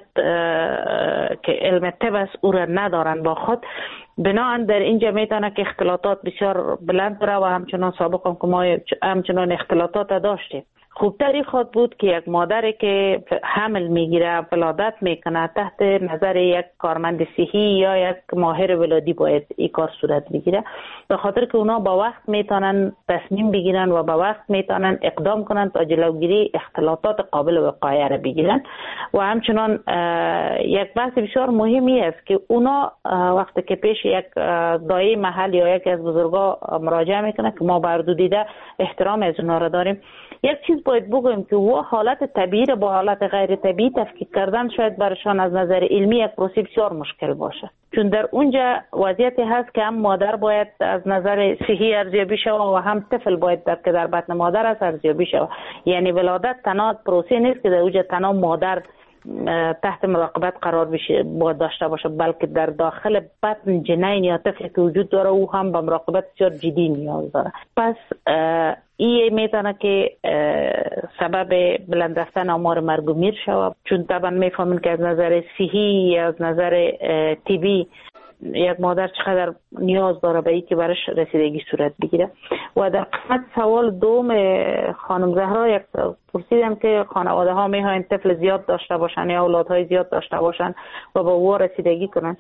که علم طب است او را ندارن با خود. بنابراین در اینجا میتونه که اختلاطات بسیار بلند بره و همچنان سابق هم که ما همچنان اختلاطات داشتیم. خوبتری خود بود که یک مادری که حمل میگیره ولادت میکنه تحت نظر یک کارمند صحی یا یک ماهر ولادی باید این کار صورت بگیره، به خاطر که اونا با وقت میتونن تصمیم بگیرن و با وقت میتونن اقدام کنن تا جلوگیری اختلاطات قابل وقایع را بگیرن. و همچنان یک بحث بسیار مهمی است که اونا وقتی که پیش یک دایی محل یا یکی از بزرگا مراجعه میکنه که ما بر دو دیده احترام از اونا را داریم، یک چیز باید بگویم که و حالت طبیعی را با حالت غیر طبیعی تفکیک کردن شاید برشان از نظر علمی یک پروسه بسیار مشکل باشه، چون در اونجا وضعیتی هست که هم مادر باید از نظر صحی ارزیابی شود و هم طفل باید که در بطن مادر است ارزیابی شود. یعنی ولادت تنها پروسه نیست که در اونجا تنها مادر تحت مراقبت قرار بشه باید داشته باشه، بلکه در داخل بطن جنین یا طفلی که وجود داره او هم به مراقبت بسیار جدی نیاز داره. پس این میتونه که سبب بلند رفتن آمار مرگ و میر شود، چون طبعا میفهمین که از نظر صحی از نظر طبی یک مادر چقدر نیاز داره به این که برش رسیدگی صورت بگیره. و در قسمت سوال دوم خانم زهرا یک پرسیدم که خانواده ها میخواین طفل زیاد داشته باشن یا اولادهای زیاد داشته باشن و با او رسیدگی کنن.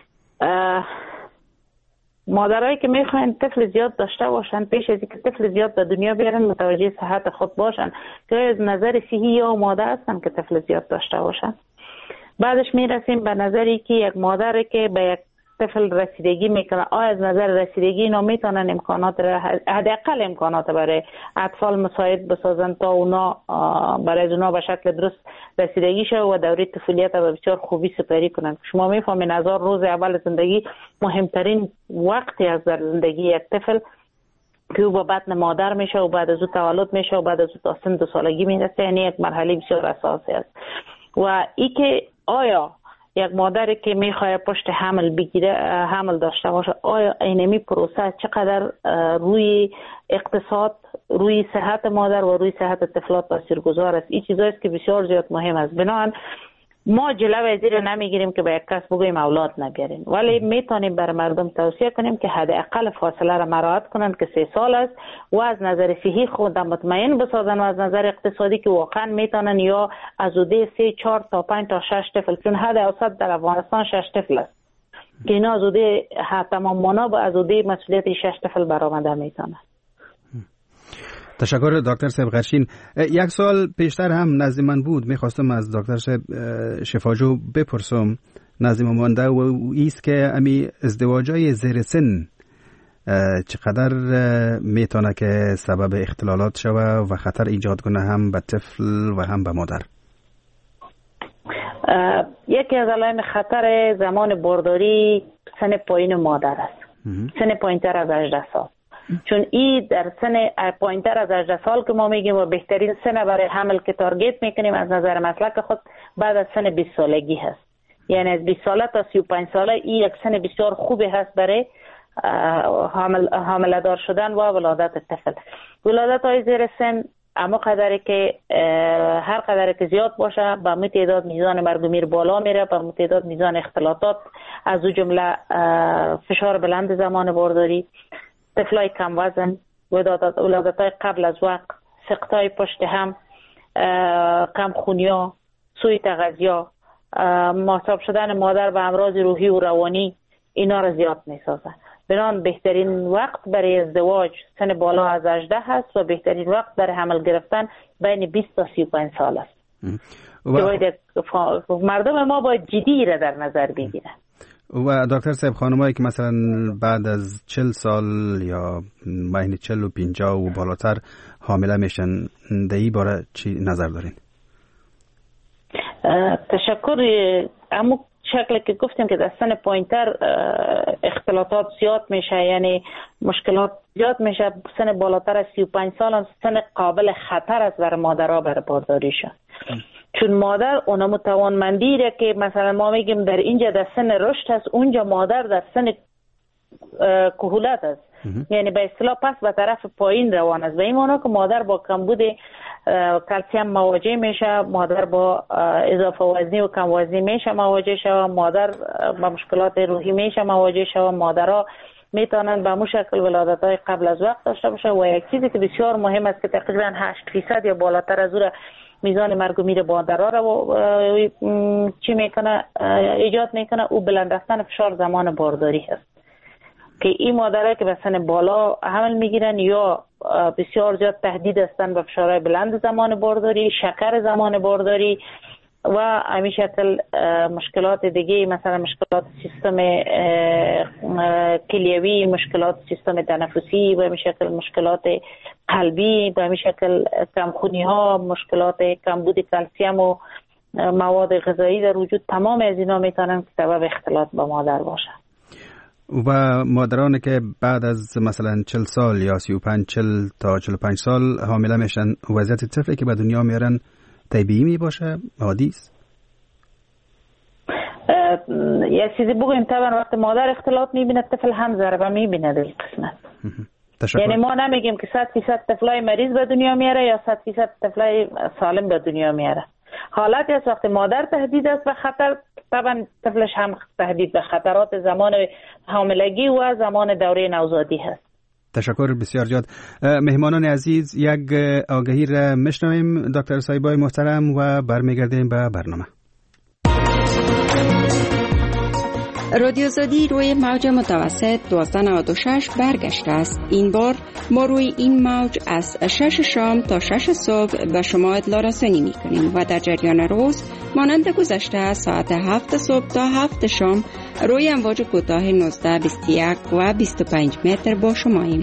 مادرایی که میخواین طفل زیاد داشته باشن پیش از اینکه طفل زیاد به دنیا بیارن متوجه صحت خود باشن که از نظر صحی یا ماده هستن که طفل زیاد داشته باشن. بعدش میرسیم به نظری که یک مادر که به یک طفل رسیدگی میکنه، آیا از نظر رسیدگی اینا میتونن امکانات حداقل امکانات برای اطفال مساعد بسازن تا اونا برای اونا به شکل درست رسیدگی شه و دوره طفولیت رو بسیار خوبی سپری کنن. شما میفهمین 1000 روز اول زندگی مهمترین وقتی از در زندگی یک طفل که او با بطن مادر میشه و بعد از او تولد میشه و بعد از او تا سن 2 سالگی میرسه، یعنی یک مرحله بسیار اساسی است. و ای که آیا یک مادری که میخواد پشت حمل بگیره، حمل داشته باشه، آیا اینمی پروسه چقدر روی اقتصاد، روی صحت مادر و روی صحت طفلات تاثیرگذار است؟ این چیزایی است که بسیار زیاد مهم است. بنابراین ما جلوی زیر نمیگیریم که به یک کس بگوییم اولاد نگیرین، ولی میتونیم بر مردم توصیه کنیم که حداقل فاصله را مراعات کنند که 3 سال است و از نظر صحی خود مطمئن بسازن و از نظر اقتصادی که واقعا میتونن یا از حدود 3 4 تا 5 تا 6 طفل، چون حد اوسط در افغانستان 6 طفل است که اینا از حدود تمام مانا با از حدود مسئولیت 6 طفل برآمده میتونه. تشکر دکتر صاحب غرشین. یک سال پیشتر هم نزد من بود، میخواستم از دکتر صاحب شفاجو بپرسم، نزد من مانده و ایست که امی ازدواجای زیر سن چقدر میتونه که سبب اختلالات شوه و خطر ایجاد کنه هم به طفل و هم به مادر؟ یکی از علائم خطر زمان بارداری سن پایین مادر است. سن پایینتر از 18 سال، چون این در سن پایینتر از 18 سال که ما میگیم و بهترین سن برای حمل که تارگت میکنیم از نظر مسلک خود بعد از سن 20 سالگی هست. یعنی از 20 ساله تا 35 ساله این یک سن بسیار خوبی هست برای حامله دار شدن و ولادت طفل. ولادت های زیر سن اما قدری که هر قدری که زیاد باشه به می تعداد میزان مرگ و میر بالا میره، به می تعداد میزان اختلاطات از او جمله فشار بلند زمان بارداری، طفلای کم وزن، ولادت‌های قبل از وقت، سقط‌های پشت هم، کم خونیا، سوی تغذیه، مصاب شدن مادر به امراض روحی و روانی، اینا را زیاد می‌سازن. بنابراین بهترین وقت برای ازدواج سن بالا از 18 هست و بهترین وقت برای حمل گرفتن بین 20 تا 35 سال است. مردم ما باید جدی را در نظر بگیرن. و دکتر صاحب، خانمایی که مثلا بعد از 40 سال یا بین 40 و 50 و بالاتر حامله میشن، در این باره چی نظر دارین؟ تشکر. اما شکلی که گفتیم که در سن پایینتر اختلاطات زیاد میشه، یعنی مشکلات زیاد میشه. سن بالاتر از 35 سال هم سن قابل خطر است برای مادرها برای بارداریشان، چون مادر اونم توانمندی را که مثلا ما میگیم در اینجا در سن رشد است، اونجا مادر در سن کهولت است، یعنی به اصطلاح پس به طرف پایین روان است. به این معنی که مادر با کمبود کلسیم مواجه میشه، مادر با اضافه وزنی و کم وزنی میشه مواجه شود، مادر با مشکلات روحی میشه مواجه شود. مادرها میتونن به مو شکل ولادت‌های قبل از وقت داشته باشه و یک چیزی که بسیار مهم است که تقریبا 8% یا بالاتر از اون میزان مرگ و میر مادرها را چی میکنه ایجاد میکنه، او بلند رفتن فشار زمان بارداری هست که این مادرها که به سن بالا حمل میگیرن یا بسیار زیاد تهدید هستن به فشارهای بلند زمان بارداری، شکر زمان بارداری و همین شکل مشکلات دیگه، مثلا مشکلات سیستم کلیوی، مشکلات سیستم تنفسی، و همین شکل مشکلات قلبی، و همین شکل کمخونی ها، مشکلات کمبود کلسیم و مواد غذایی در وجود. تمام از اینا میتونن سبب اختلاط با مادر باشه. و مادرانی که بعد از مثلا 40 سال یا 35 40 تا 45 سال حامله میشن، وضعیت طفلی که به دنیا میارن طبیعی می باشه؟ عادی است؟ یه چیزی بگویم، طبعا وقتی مادر اختلاط میبینه طفل هم ضربه میبینه در این قسمت. یعنی ما نمیگیم که 100% طفلای مریض به دنیا میاره یا 100% طفلای سالم به دنیا میاره. حالتی است وقتی مادر تهدید است به خطر، طبعا طفلش هم تهدید به خطرات زمان حاملگی و زمان دوره نوزادی هست. تشکر بسیار زیاد. مهمانان عزیز، یک آگهی را میشنویم دکتر صاحبای محترم و برمیگردیم به برنامه. رادیو آزادی روی موج متوسط 1296 برگشته است. این بار ما روی این موج از 6 شام تا 6 صبح به شما اطلاع رسانی می کنیم و در جریان روز مانند گذشته ساعت 7 صبح تا 7 شام روی امواج کوتاه 19، 21 و 25 متر با شماییم.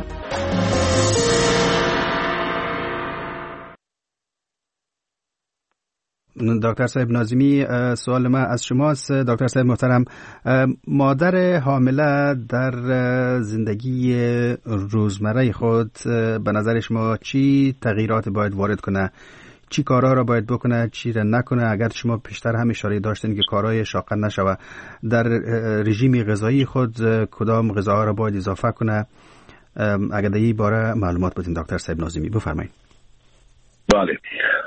دکتر صاحب ناظمی، سوال ما از شماست. دکتر صاحب محترم، مادر حامله در زندگی روزمره خود به نظر شما چی تغییرات باید وارد کنه چی کارها را باید بکنه، چی را نکنه. اگر شما پیشتر هم اشاره داشتین که کارهای شاق نشوه، در رژیم غذایی خود کدام غذاها را باید اضافه کنه، اگر در این باره معلومات بدین دکتر صاحب ناظمی بفرمایید. بله،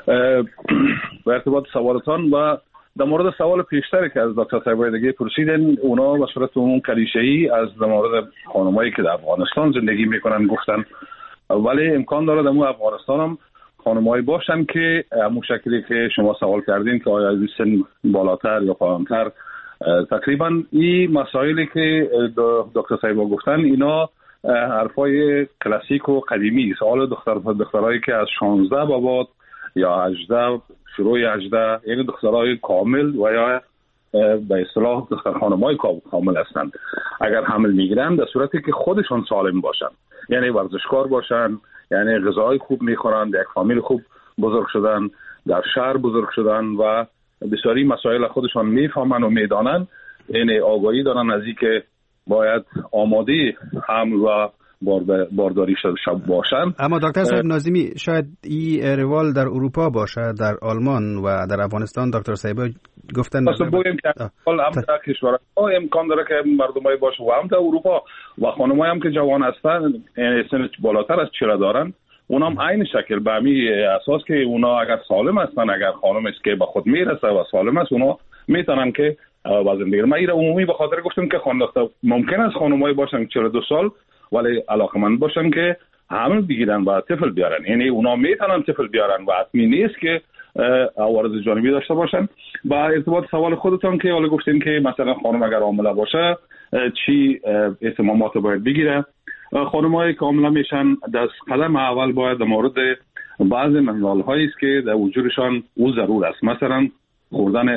به ارتباط سوالتان و در مورد سوال پیشتری که از دکتر صاحب دیگه پرسیدن، اونا به صورت عمومی کلیشه‌ای از در مورد خانمایی که در افغانستان زندگی میکنن گفتن، ولی امکان داره در افغانستان هم خانمایی باشن که همون شکلی که شما سوال کردین که آیا از سن بالاتر یا پایینتر، تقریبا این مسائلی که دکتر صاحب گفتن اینا حرفای کلاسیک و قدیمی است. حالا دخترایی که از 16 به بعد یا 18 شروع 18 یعنی دخترای کامل و یا به اصطلاح دختر خانمای کامل هستند، اگر حمل میگیرن در صورتی که خودشون سالم باشن، یعنی ورزشکار باشن، یعنی غذای خوب میخورن، در یک فامیل خوب بزرگ شدن، در شهر بزرگ شدن و بسیاری مسائل خودشان میفهمن و میدانن، یعنی آگاهی دارن از اینکه باید آماده حمل و بارداری باشن. اما دکتر صاحب ناظمی، شاید این روال در اروپا باشه، در آلمان و در افغانستان دکتر صاحب گفتن پس بگیم که هم در کشورها امکان داره که مردمای باشه و هم در اروپا و خانمایی هم که جوان هستن، یعنی سن بالاتر از 40 دارن، اونم عین شکل به همین اساس که اونا اگر سالم هستن، اگر خانم است که به خود میرسه و سالم است، اونا میتونن که وزن بگیرن. من این عمومی به خاطر گفتم که ممکن است خانمایی باشن 42 سال ولی علاقمند باشن که حمل بگیرن و طفل بیارن، یعنی اونا میتونن طفل بیارن و حتمی نیست که عوارض جانبی داشته باشن. با ارتباط سوال خودتون که حالا گفتین که مثلا خانم اگر حامله باشه چی اهتمامات باید بگیره، خانم‌های که حامله میشن دست قدم اول باید در مورد بعض منوال هایی است که در وجودشان او ضرور است، مثلا خوردن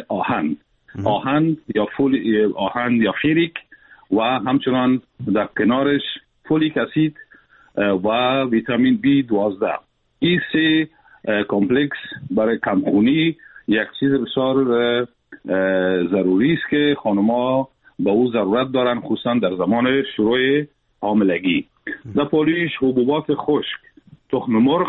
آهن یا فیریک و همچنان در کنارش فولیک اسید و ویتامین B12. این سه کمپلکس برای کمخونی یک چیز بسیار ضروری است که خانم‌ها به او ضرورت دارن، خصوصا در زمان شروع حاملگی. در پولیش حبوبات خشک، تخم مرغ،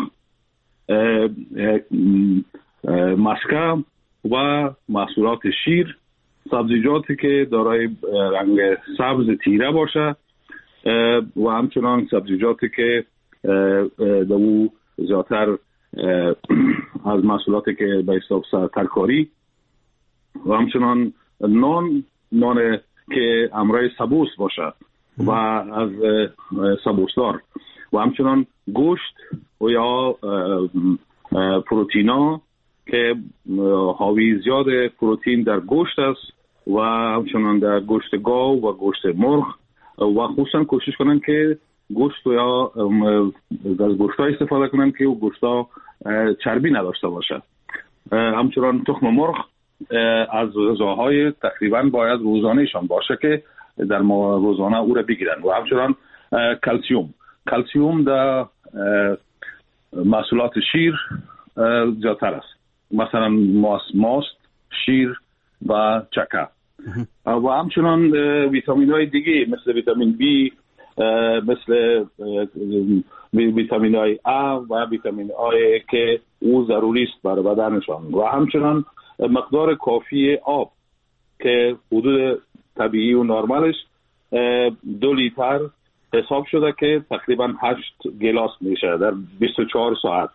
مسکه و محصولات شیر، سبزیجاتی که دارای رنگ سبز تیره باشه و همچنان سبزیجاتی که در او زیادتر از محصولاتی که به حساب ترکاری و همچنان نان که امرای سبوس باشه و از سبوسدار و همچنان گوشت و یا پروتینا که حاوی زیاد پروتین در گوشت است و همچنان در گوشت گاو و گوشت مرغ و خصوصا کوشش کنن که گوشت یا از گوشت‌ها استفاده کنن که او گوشت‌ها چربی نداشته باشه. همچنان تخم مرغ از غذاهای تقریبا باید روزانه‌شان باشه که در روزانه او را بگیرن و همچنان کلسیوم در محصولات شیر زیادتر است، مثلا ماست، شیر و چکه و همچنان ویتامین های دیگه مثل ویتامین B، مثل ویتامین های A و ویتامین A که او ضروری است برای بدنشان و همچنان مقدار کافی آب که حدود طبیعی و نرمالش 2 لیتر حساب شده که تقریبا 8 گلاس میشه در 24 ساعت.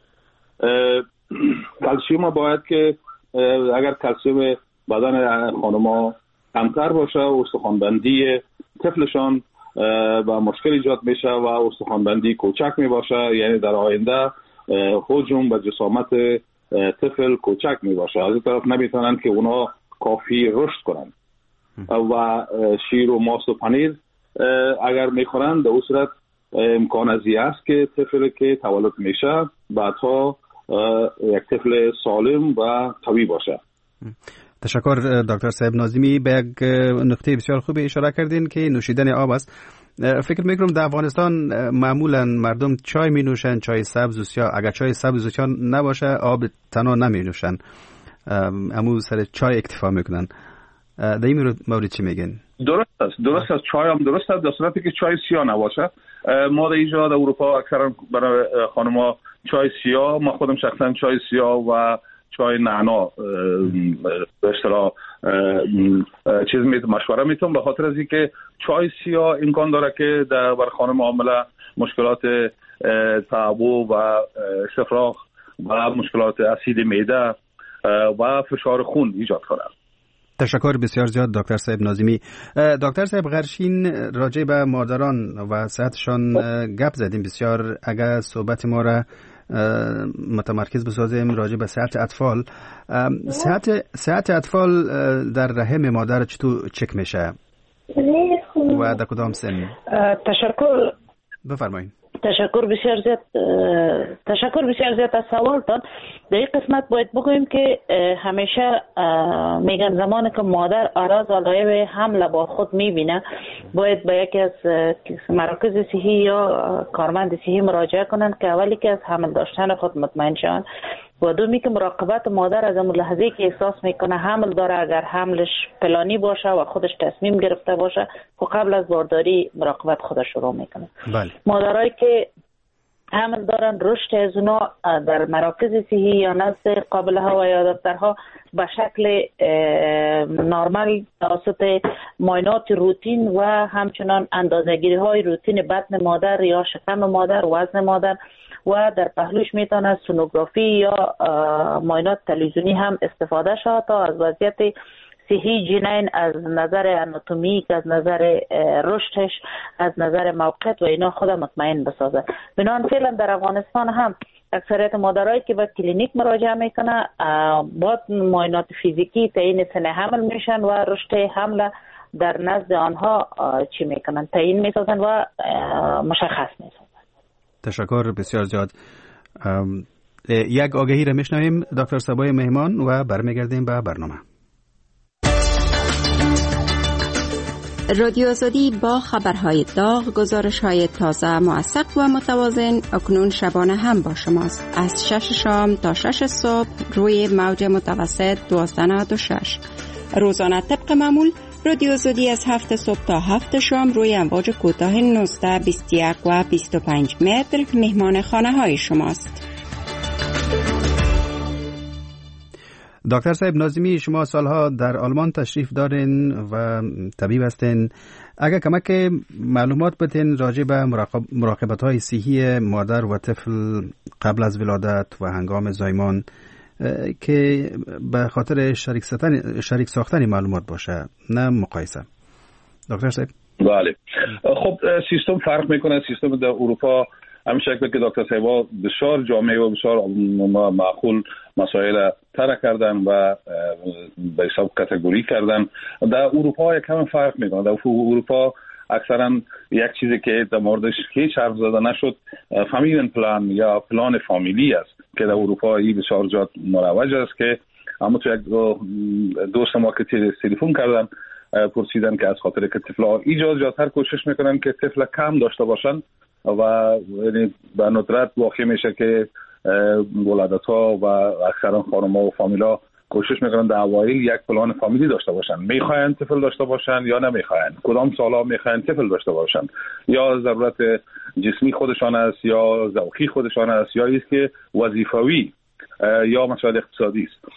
کلسیوم باید که اگر کلسیوم بدن خانم‌ها کمتر باشه استخوان‌بندی طفلشان و مشکل ایجاد میشه و استخوان‌بندی کوچک می باشه، یعنی در آینده حجم و جسامت طفل کوچک می باشه، از این طرف نمیتونن که اونا کافی رشد کنن و شیر و ماست و پنیر اگر میخورن در اون صورت امکان ازی است که طفل که تولد میشه بعدها یک طفل سالم و قوی باشه. تشکر دکتر صاحب ناظمی. به یک نکته بسیار خوب اشاره کردین که نوشیدن آب است. فکر میکنم در افغانستان معمولا مردم چای می نوشن، چای سبز و سیاه. اگر چای سبز و سیاه نباشه آب تنها نمی نوشن، امو سر چای اکتفا میکنن. در این مورد چی میگن؟ درست است، چای هم درست است در صورتی که چای سیاه نباشه. ما در اینجا در اروپا اکثرا برای خانم‌ها چای سیاه، ما خودم شخصا چای سیاه و چای نعنا به اصطلاح چیز مشوره میتونم، به خاطر از اینکه چای سیاه امکان داره که در خانم حامله مشکلات تعب و استفراغ و مشکلات اسید معده و فشار خون ایجاد کنه. تشکر بسیار زیاد دکتر صاحب ناظمی. دکتر صاحب غرشین، راجع به مادران و صحتشان گپ زدیم بسیار. اگر صحبت ما را متمرکز بسازیم راجع به صحت اطفال، صحت اطفال در رحم مادر چطور چک میشه و در کدام سن؟ تشکر. بفرمایید. تشکر بسیار زیاد از سوالتان. در این قسمت باید بگوییم که همیشه میگن زمانی که مادر آراز علایق حمل با خود میبینه باید به یکی از مراکز صحی یا کارمند صحی مراجعه کنن که اولی که از حمل داشتن خود مطمئن شوند و دومی که مراقبت مادر از اون لحظه که احساس میکنه حمل داره، اگر حملش پلانی باشه و خودش تصمیم گرفته باشه و قبل از بارداری مراقبت خودش شروع میکنه. بله. مادرایی که حمل دارن رشد از اونا در مراکز صحی یا نزد قابلها و یا دکترها به شکل نرمال توسط معاینات روتین و همچنان اندازه‌گیری های روتین بطن مادر یا شکم مادر، وزن مادر و در پهلوش میتونه سونوگرافی یا معاینات تلویزیونی هم استفاده شود تا از وضعیت صحی جنین از نظر آناتومیک، از نظر رشدش، از نظر موقعیت و اینا خود مطمئن بسازه. بنابراین فعلا در افغانستان هم اکثریت مادرایی که به کلینیک مراجعه میکنه با معاینات فیزیکی تعیین سن حمل میشن و رشد حمل در نزد آنها چی میکنن، تعیین میسازن و مشخص میسازن. تشکر بسیار زیاد. یک آگهی را میشنویم دکتر صبای مهمان و برمیگردیم به برنامه. رادیو آزادی با خبرهای داغ، گزارش‌های تازه، موثق و متوازن اکنون شبانه هم با شماست. از 6 شام تا 6 صبح روی موج متوسط 1296. روزانه طبق معمول رادیو آزادی از 7 صبح تا 7 شام روی امواج کوتاه 19، 21 و 25 متر مهمان خانه‌های شماست. دکتر صاحب ناظمی، شما سالها در آلمان تشریف دارین و طبیب هستین. اگر کمک معلومات بدین راجع به مراقبت‌های صحی مادر و طفل قبل از ولادت و هنگام زایمان که به خاطر شریک ساختن معلومات باشه، نه مقایسه. دکتر صاحب. بله. خب سیستم فرق میکنه. سیستم در اروپا همین شکل که دکتر صاحبا بسیار جامع و بسیار معقول مسائل طرح کردن و به حساب کاتگوری کردن. در اروپا یک کم فرق میکنه. در اروپا اکثرا یک چیزی که در موردش هیچ حرف زده نشد فامیلی پلان یا پلان فامیلی است که در اروپا این بسیار جات مروج است که اما تو یک دوست ما که تلفن کردن پرسیدن که از خاطر که طفل‌ها زیادتر کوشش میکنن که طفل کم داشته باشن و یعنی به ندرت واقع میشه که ولادت‌ها و اکثرا خانم‌ها و فامیلا کوشش میکنن در اوایل یک پلان فامیلی داشته باشن. میخواین طفل داشته باشن یا نمیخواین، کدام سالا میخواین طفل داشته باشن، یا ضرورت جسمی خودشان است یا ذوقی خودشان است یا است که وظیفوی یا مسائل اقتصادی است.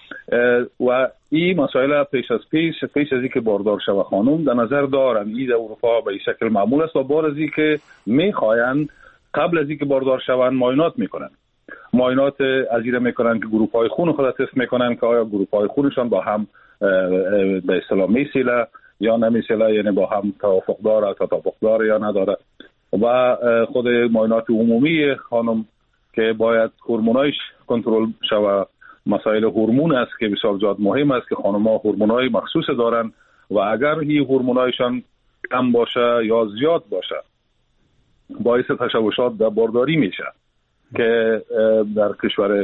و این مسائل پیش از اینکه باردار شوه خانم در نظر دارن. این در اروپا به این شکل معمول است و بار از اینکه میخواین قبل از اینکه باردار شوند معاینات میکنن. معاینات از این میکنن که گروه‌های خون خود تست میکنن که آیا گروه‌های خونشان با هم به اصطلاح میسیله یا نمیسیله، یعنی با هم توافق داره تطابق داره یا نداره. و خود معاینات عمومی خانم که باید هورمونایش کنترل شوه. مسائل هورمون است که بسیار زیاد مهم است که خانم‌ها هورمونای مخصوص دارن و اگر این هورمونایشان کم باشه یا زیاد باشه باعث تشوشات در بارداری میشه که در کشور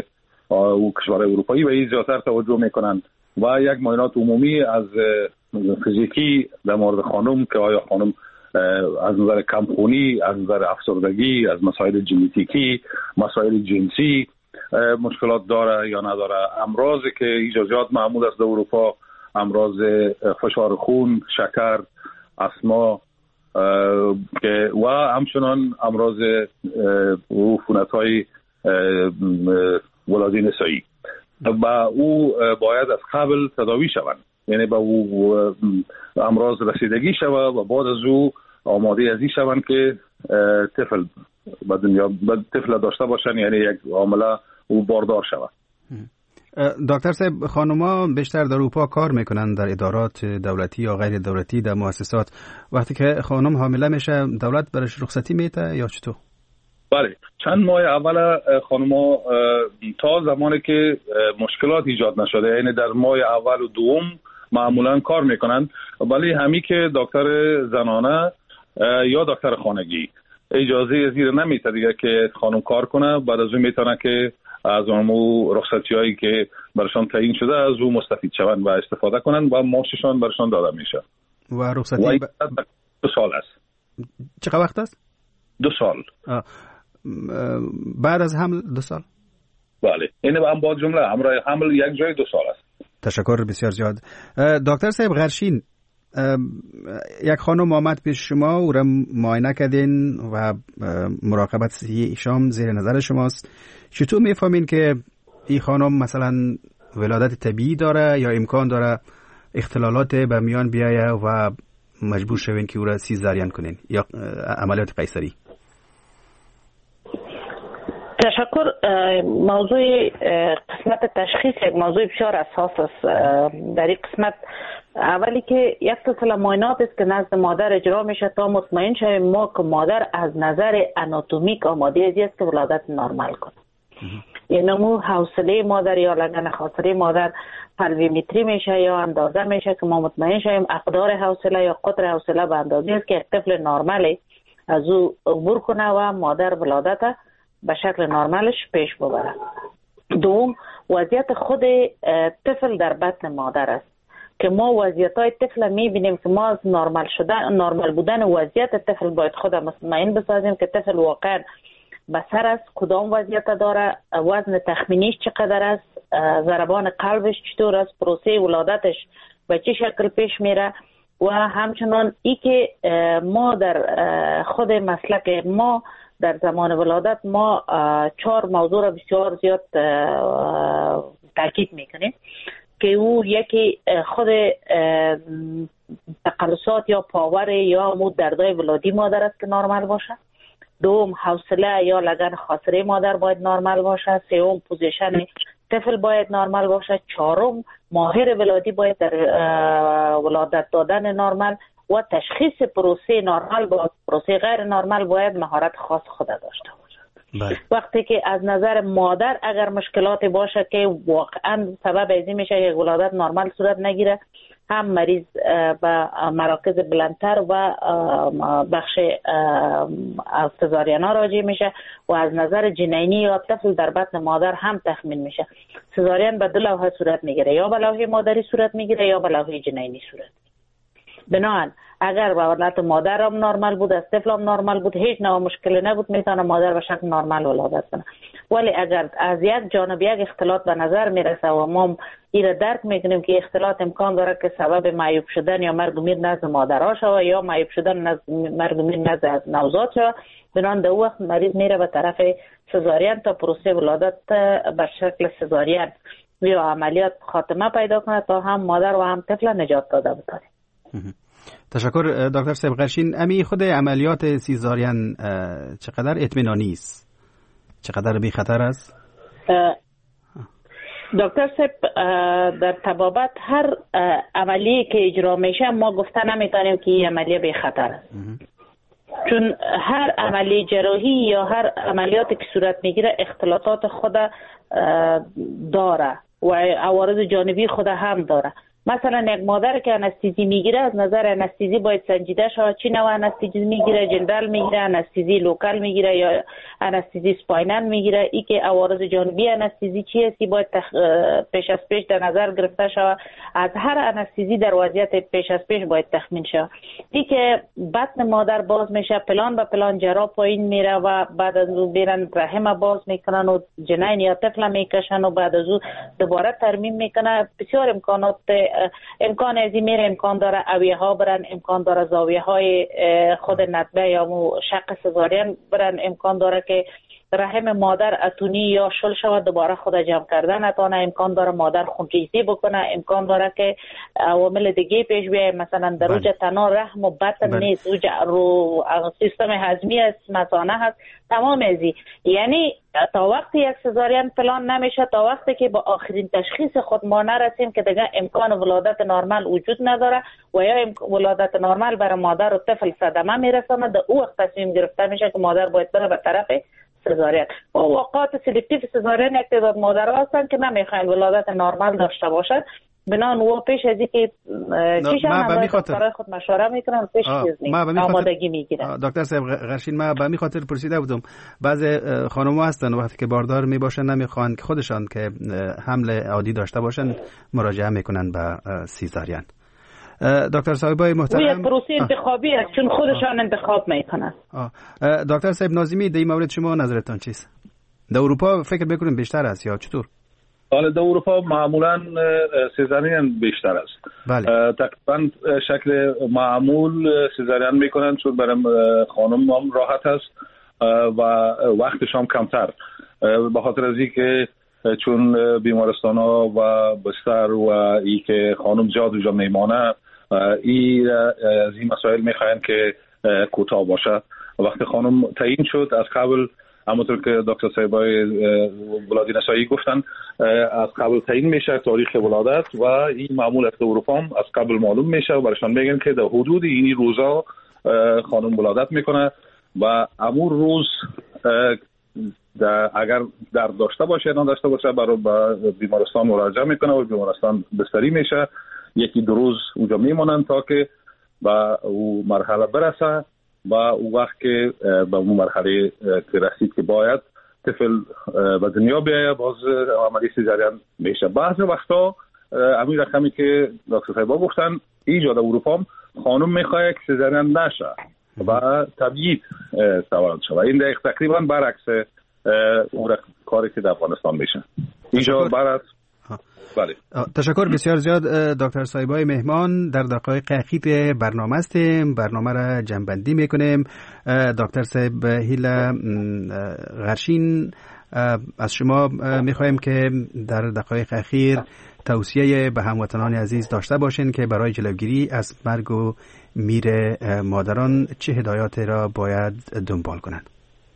اروپایی و این زیادتر توجه میکنن. و یک معاینات عمومی از فیزیکی در مورد خانم که آیا خانم از نظر کمخونی، از نظر افسردگی، از مسائل ژنتیکی، مسائل جنسی مشکلات داره یا نداره. امراضی که ایجازیات معمول است در اروپا، امراض فشار خون، شکر، استما و همچنان امراض عفونت‌های ولادی نسایی با او باید از قبل تداوی شوند، یعنی با او امراض رسیدگی شود و بعد از او آماده ازی شوند که طفل به دنیا طفل داشته باشن، یعنی یک عامله او باردار شود. دکتر صاحب، خانوما بیشتر در اروپا کار میکنن در ادارات دولتی یا غیر دولتی، در مؤسسات. وقتی که خانم حامله میشه دولت برش رخصتی میده یا چطور؟ بله، چند ماه اول خانوما تا زمانی که مشکلات ایجاد نشده، یعنی در ماه اول و دوم معمولا کار میکنن، ولی همی که دکتر زنانه یا دکتر خانگی اجازه زیر نمیده دیگه که خانم کار کنه، بعد از اون میتونه که از اون رخصتی هایی که برشان تعیین شده از اون مستفید شوند و استفاده کنن و معاششان برشان داده میشه. و رخصتی 2 سال است. چقدر وقت است؟ 2 سال. بعد از حمل 2 سال؟ بله، این هم با جمله همراه حمل یک جای 2 سال است. تشکر بسیار زیاد. دکتر صاحب غرشین، یک خانم آمد پیش شما، او را معاینه کردین و مراقبت صحی شام زیر نظر شماست. چطور میفهمین که این خانم مثلا ولادت طبیعی داره یا امکان داره اختلالات به میان بیایه و مجبور شوین که او را سیزارین کنین یا عملیات قیصری؟ تشکر. موضوع قسمت تشخیص یک موضوع بسیار اساس است. در این قسمت اولی که یک سلسله معاینات است که نزد مادر اجرا میشه تا مطمئن شویم ما که مادر از نظر آناتومیک آماده است که ولادت نرمال کنه. یعنی مو حوصله مادر یا لگن خاطره مادر پلویمتری میشه یا اندازه میشه که ما مطمئن شویم اقدار حوصله یا قطر حوصله به اندازه است که یک طفل نرمالی از او عبور کنه و مادر ولادت به شکل نرمالش پیش ببره. دوم، وضعیت خود طفل در بطن مادر است که ما وضعیت‌های طفل می‌بینیم که ما از نرمال بودن وضعیت طفل باید خود مطمئن بسازیم که طفل واقعا بسر است، کدام وضعیت داره، وزن تخمینیش چقدر است، ضربان قلبش چطور است، پروسه ولادتش به چه شکل پیش میره و همچنان ای که ما در خود مسلک ما در زمان ولادت ما 4 موضوع را بسیار زیاد تاکید میکنیم که او یکی خود تقلصات یا پاور یا مو دردای ولادی مادر است که نرمال باشه. دوم، حوصله یا لگن خاطره مادر باید نرمال باشه. سوم، پوزیشن طفل باید نرمال باشه. چهارم، ماهر ولادی باید در ولادت دادن نرمال و تشخیص پروسه نرمال با پروسه غیر نرمال باید مهارت خاص خود داشته باشه. وقتی که از نظر مادر اگر مشکلاتی باشه که واقعا سبب ازی میشه یک ولادت نرمال صورت نگیره، هم مریض به مراکز بلندتر و بخش سزارین ها راجع میشه و از نظر جنینی یا طفل در بطن مادر هم تخمین میشه. سزارین به 2 لوحه صورت میگیره، یا به لوحه مادری صورت میگیره یا به لوحه جنینی صورت. بنابراین اگر ولادت مادر هم نرمال بود، از طفل هم نرمال بود، هیچ نوع مشکلی نبود، میتونه مادر به شکل نرمال ولادت کنه. ولی اگر از یک جانب یک اختلاط به نظر میرسه و ما این درک میکنیم که اختلاط امکان داره که سبب معیوب شدن یا مرگ و میر نزد مادرها شود یا معیوب شدن مرگ و میر نزد نوزاد شود، بنابراین در وقت مریض میره به طرف سزارین تا پروسه ولادت به شکل سزارین یا عملیات خاتمه پیدا کنه تا هم مادر و هم طفل نجات داده بتونه. تشکر دکتر صاحب غرشین. امی خود عملیات سیزارین چقدر اطمینانی است؟ چقدر بی خطر است؟ دکتر صاحب در طبابت هر عملیه که اجرا میشه ما گفته نمیتونیم که این عملیه بی خطر است. چون هر عملیه جراحی یا هر عملیاتی که صورت میگیره اختلاطات خود داره و عوارض جانبی خود هم داره. مثلا یک مادر که انستیزی میگیره از نظر انستیزی باید سنجیده شود چی نوع انستیزی میگیره، جنرال میگیره، انستیزی لوکال میگیره یا انستیزی سپاینال میگیره. ای که عوارض جانبی انستیزی چی هستی باید پیش از پیش در نظر گرفته شود. از هر انستیزی در وضعیت پیش از پیش باید تخمین شود. ای که بطن مادر باز میشه، پلان به پلان جرا پایین میره و بعد از اون بیرن رحم باز میکنن و جنین یا طفل میکشن و بعد از اون دوباره ترمیم میکنه. بسیار امکان ازی میره، امکان داره اویه ها برن، امکان داره زاویه های خود ندبه یا شق سزارین برن، امکان داره که رحم مادر اتونی یا شل شود دوباره خود جمع کردن نتونه، امکان داره مادر خونریزی بکنه، امکان داره که عوامل دیگه پیش بیاید، مثلا در اوج تنها رحم و بطن نیست، اوج رو سیستم هضمی است، مثانه هست، تمام ازی. یعنی تا وقتی یک سزارین پلان نمیشه، تا وقتی که با آخرین تشخیص خود ما نرسیم که دیگه امکان ولادت نرمال وجود نداره و یا ولادت نرمال برای مادر و طفل صدمه میرسونه، در او وقت تصمیم گرفته میشه که مادر باید بره به طرف سزارین. و اوقات سلکتیو سزارین یک تعداد مادر هستن که نمیخواین ولادت نرمال داشته باشد، بنان و پیش از اینکه چیشان هم برای خود مشوره میکنن، پیش آمادگی میگیرن. دکتر صاحب غرشین، ما به همین خاطر پرسیده بودم، بعضی خانم‌ها هستن وقتی که باردار میباشن نمیخوان که خودشان که حمل عادی داشته باشن مراجعه میکنن به سیزارین. دکتر صاحبای محترم، یک پروسه انتخابی است چون خودشان انتخاب میکنن. دکتر صاحب ناظمی، در این مورد شما نظرتان چیست؟ در اروپا فکر بکنیم بیشتر است یا چطور؟ حالا در اروپا معمولا سیزارین بیشتر است. بله. تقریبا شکل معمول سیزارین میکنن چون برای خانم هم راحت است و وقتش هم کمتر، به خاطر از اینکه چون بیمارستان ها و بستر و ای که خانم زیاد اونجا میمانه، ای از این مسائل میخواین که کوتاه باشه. وقتی خانم تعیین شد از قبل، همونطور که دکتر صاحبای ولادی نسایی گفتن، از قبل تعیین میشه تاریخ ولادت و این معمول است. اروپا هم از قبل معلوم میشه و برشان میگن که در حدود این روزا خانم ولادت میکنه و امور روز اگر درد داشته باشه یا نداشته باشه برای بیمارستان مراجعه میکنه و بیمارستان بستری میشه، یکی دو روز اونجا میمونن تا که به اون مرحله برسه و اون وقت که به اون مرحله که رسید که باید طفل به دنیا بیاید، باز عملی سیزارین میشه. بعضی وقتا همین رقمی که دکتر صاحبا گفتن، اینجا در اروپا خانم میخواد که سیزارین نشه و تبیید سوارد شه و این تقریبا برعکس اون کاری که در افغانستان میشه. اینجا برعکس. بله. تشکر بسیار زیاد دکتر صاحبای مهمان. در دقایق اخیر برنامه هستیم، برنامه را جمع‌بندی میکنیم. دکتر صاحب هیلا غرشین، از شما میخوایم که در دقایق اخیر توصیه به هموطنان عزیز داشته باشین که برای جلوگیری از مرگ و میر مادران چه هدایات را باید دنبال کنند.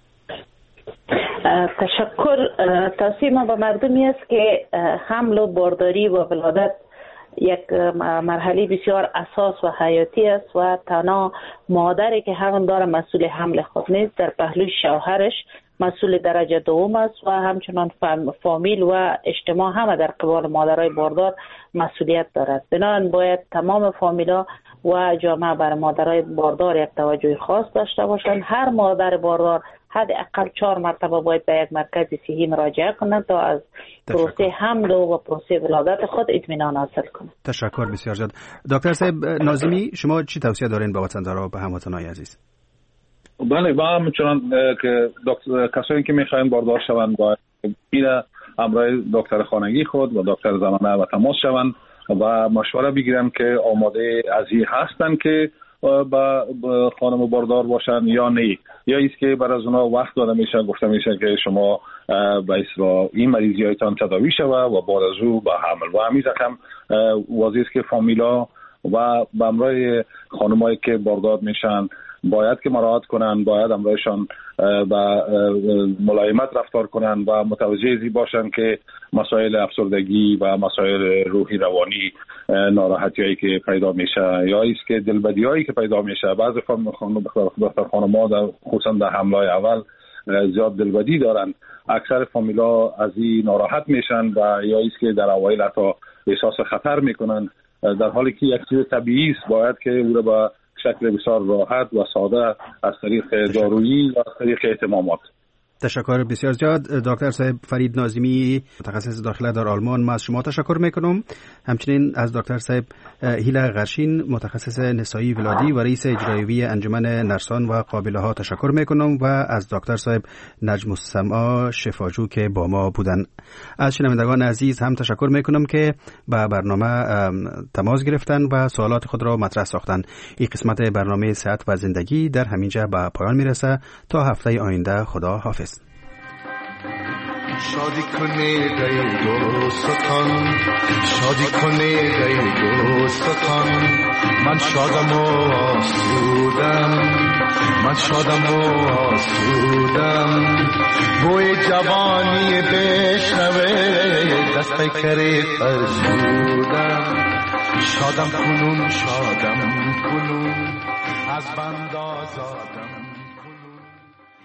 تشکر. توصیه ما به مردمی است که حمل و بارداری و ولادت یک مرحله بسیار اساس و حیاتی است و تنها مادری که حق داره مسئول حمل خود نیست، در پهلوی شوهرش مسئول درجه دوم است و همچنان فامیل و اجتماع همه در قبال مادرای باردار مسئولیت دارد. بنابراین باید تمام فامیلا و جامعه بر مادرای باردار یک توجه خاص داشته باشند. هر مادر باردار حداقل 4 مرتبه باید به یک مرکز صحی مراجعه کنند تا از پروسه حمل و پروسه ولادت خود اطمینان حاصل کنند. تشکر بسیار زیاد. دکتر صاحب ناظمی، شما چی توصیه دارین به وطنداران و به هموطنان عزیز؟ بله، و همچنان که کسایی که میخواین باردار شوند باید بیره همراه دکتر خانگی خود و دکتر زنانه و تماس شوند و مشوره بگیرن که آماده از این هستن که با خانم باردار باشن یا نه، یا ایست که برای از اونا وقت داده میشه، گفته میشه که شما به اصطلاح این مریضی هایتان تداوی شوه و بعد از او به حمل. و همین رقم واضح است که فامیلا و به همراه خانمایی که باردار میشن باید که مراعات کنن، باید همراهشان با ملایمت رفتار کنن و متوجه زی باشن که مسائل افسردگی و مسائل روحی روانی، ناراحتیایی که پیدا میشه یا ایست که دلبدیایی که پیدا میشه، بعضی خانم‌ها در خصوصا در حمل‌های اول زیاد دلبدی دارن، اکثر فامیلا از این ناراحت میشن و یا ایست که در اوایل حتی احساس خطر میکنن، در حالی که یک چیز طبیعی است. باید که او را با شکل بسیار راحت و ساده از طریق دارویی و از طریق اهتمامات. تشکر بسیار زیاد. دکتر صاحب فرید ناظمی، متخصص داخله در آلمان، ما از شما تشکر میکنم. همچنین از دکتر صاحب هیلا غرشین، متخصص نسایی ولادی و رئیس اجرایی انجمن نرسان و قابله ها تشکر میکنم و از دکتر صاحب نجم السما شفاجو که با ما بودن. از شنوندگان عزیز هم تشکر میکنم که با برنامه تماس گرفتن و سوالات خود را مطرح ساختن. این قسمت برنامه صحت و زندگی در همینجا به پایان میرسه. تا هفته آینده، خدا حافظ. شادی کنید ای دوستان، شادی کنید ای دوستان. من شادم و آسودم، من شادم و آسودم. بوی جوانی بشنوه دست پیکری فرسودم. شادم کنون، شادم کنون، از بند آزادم.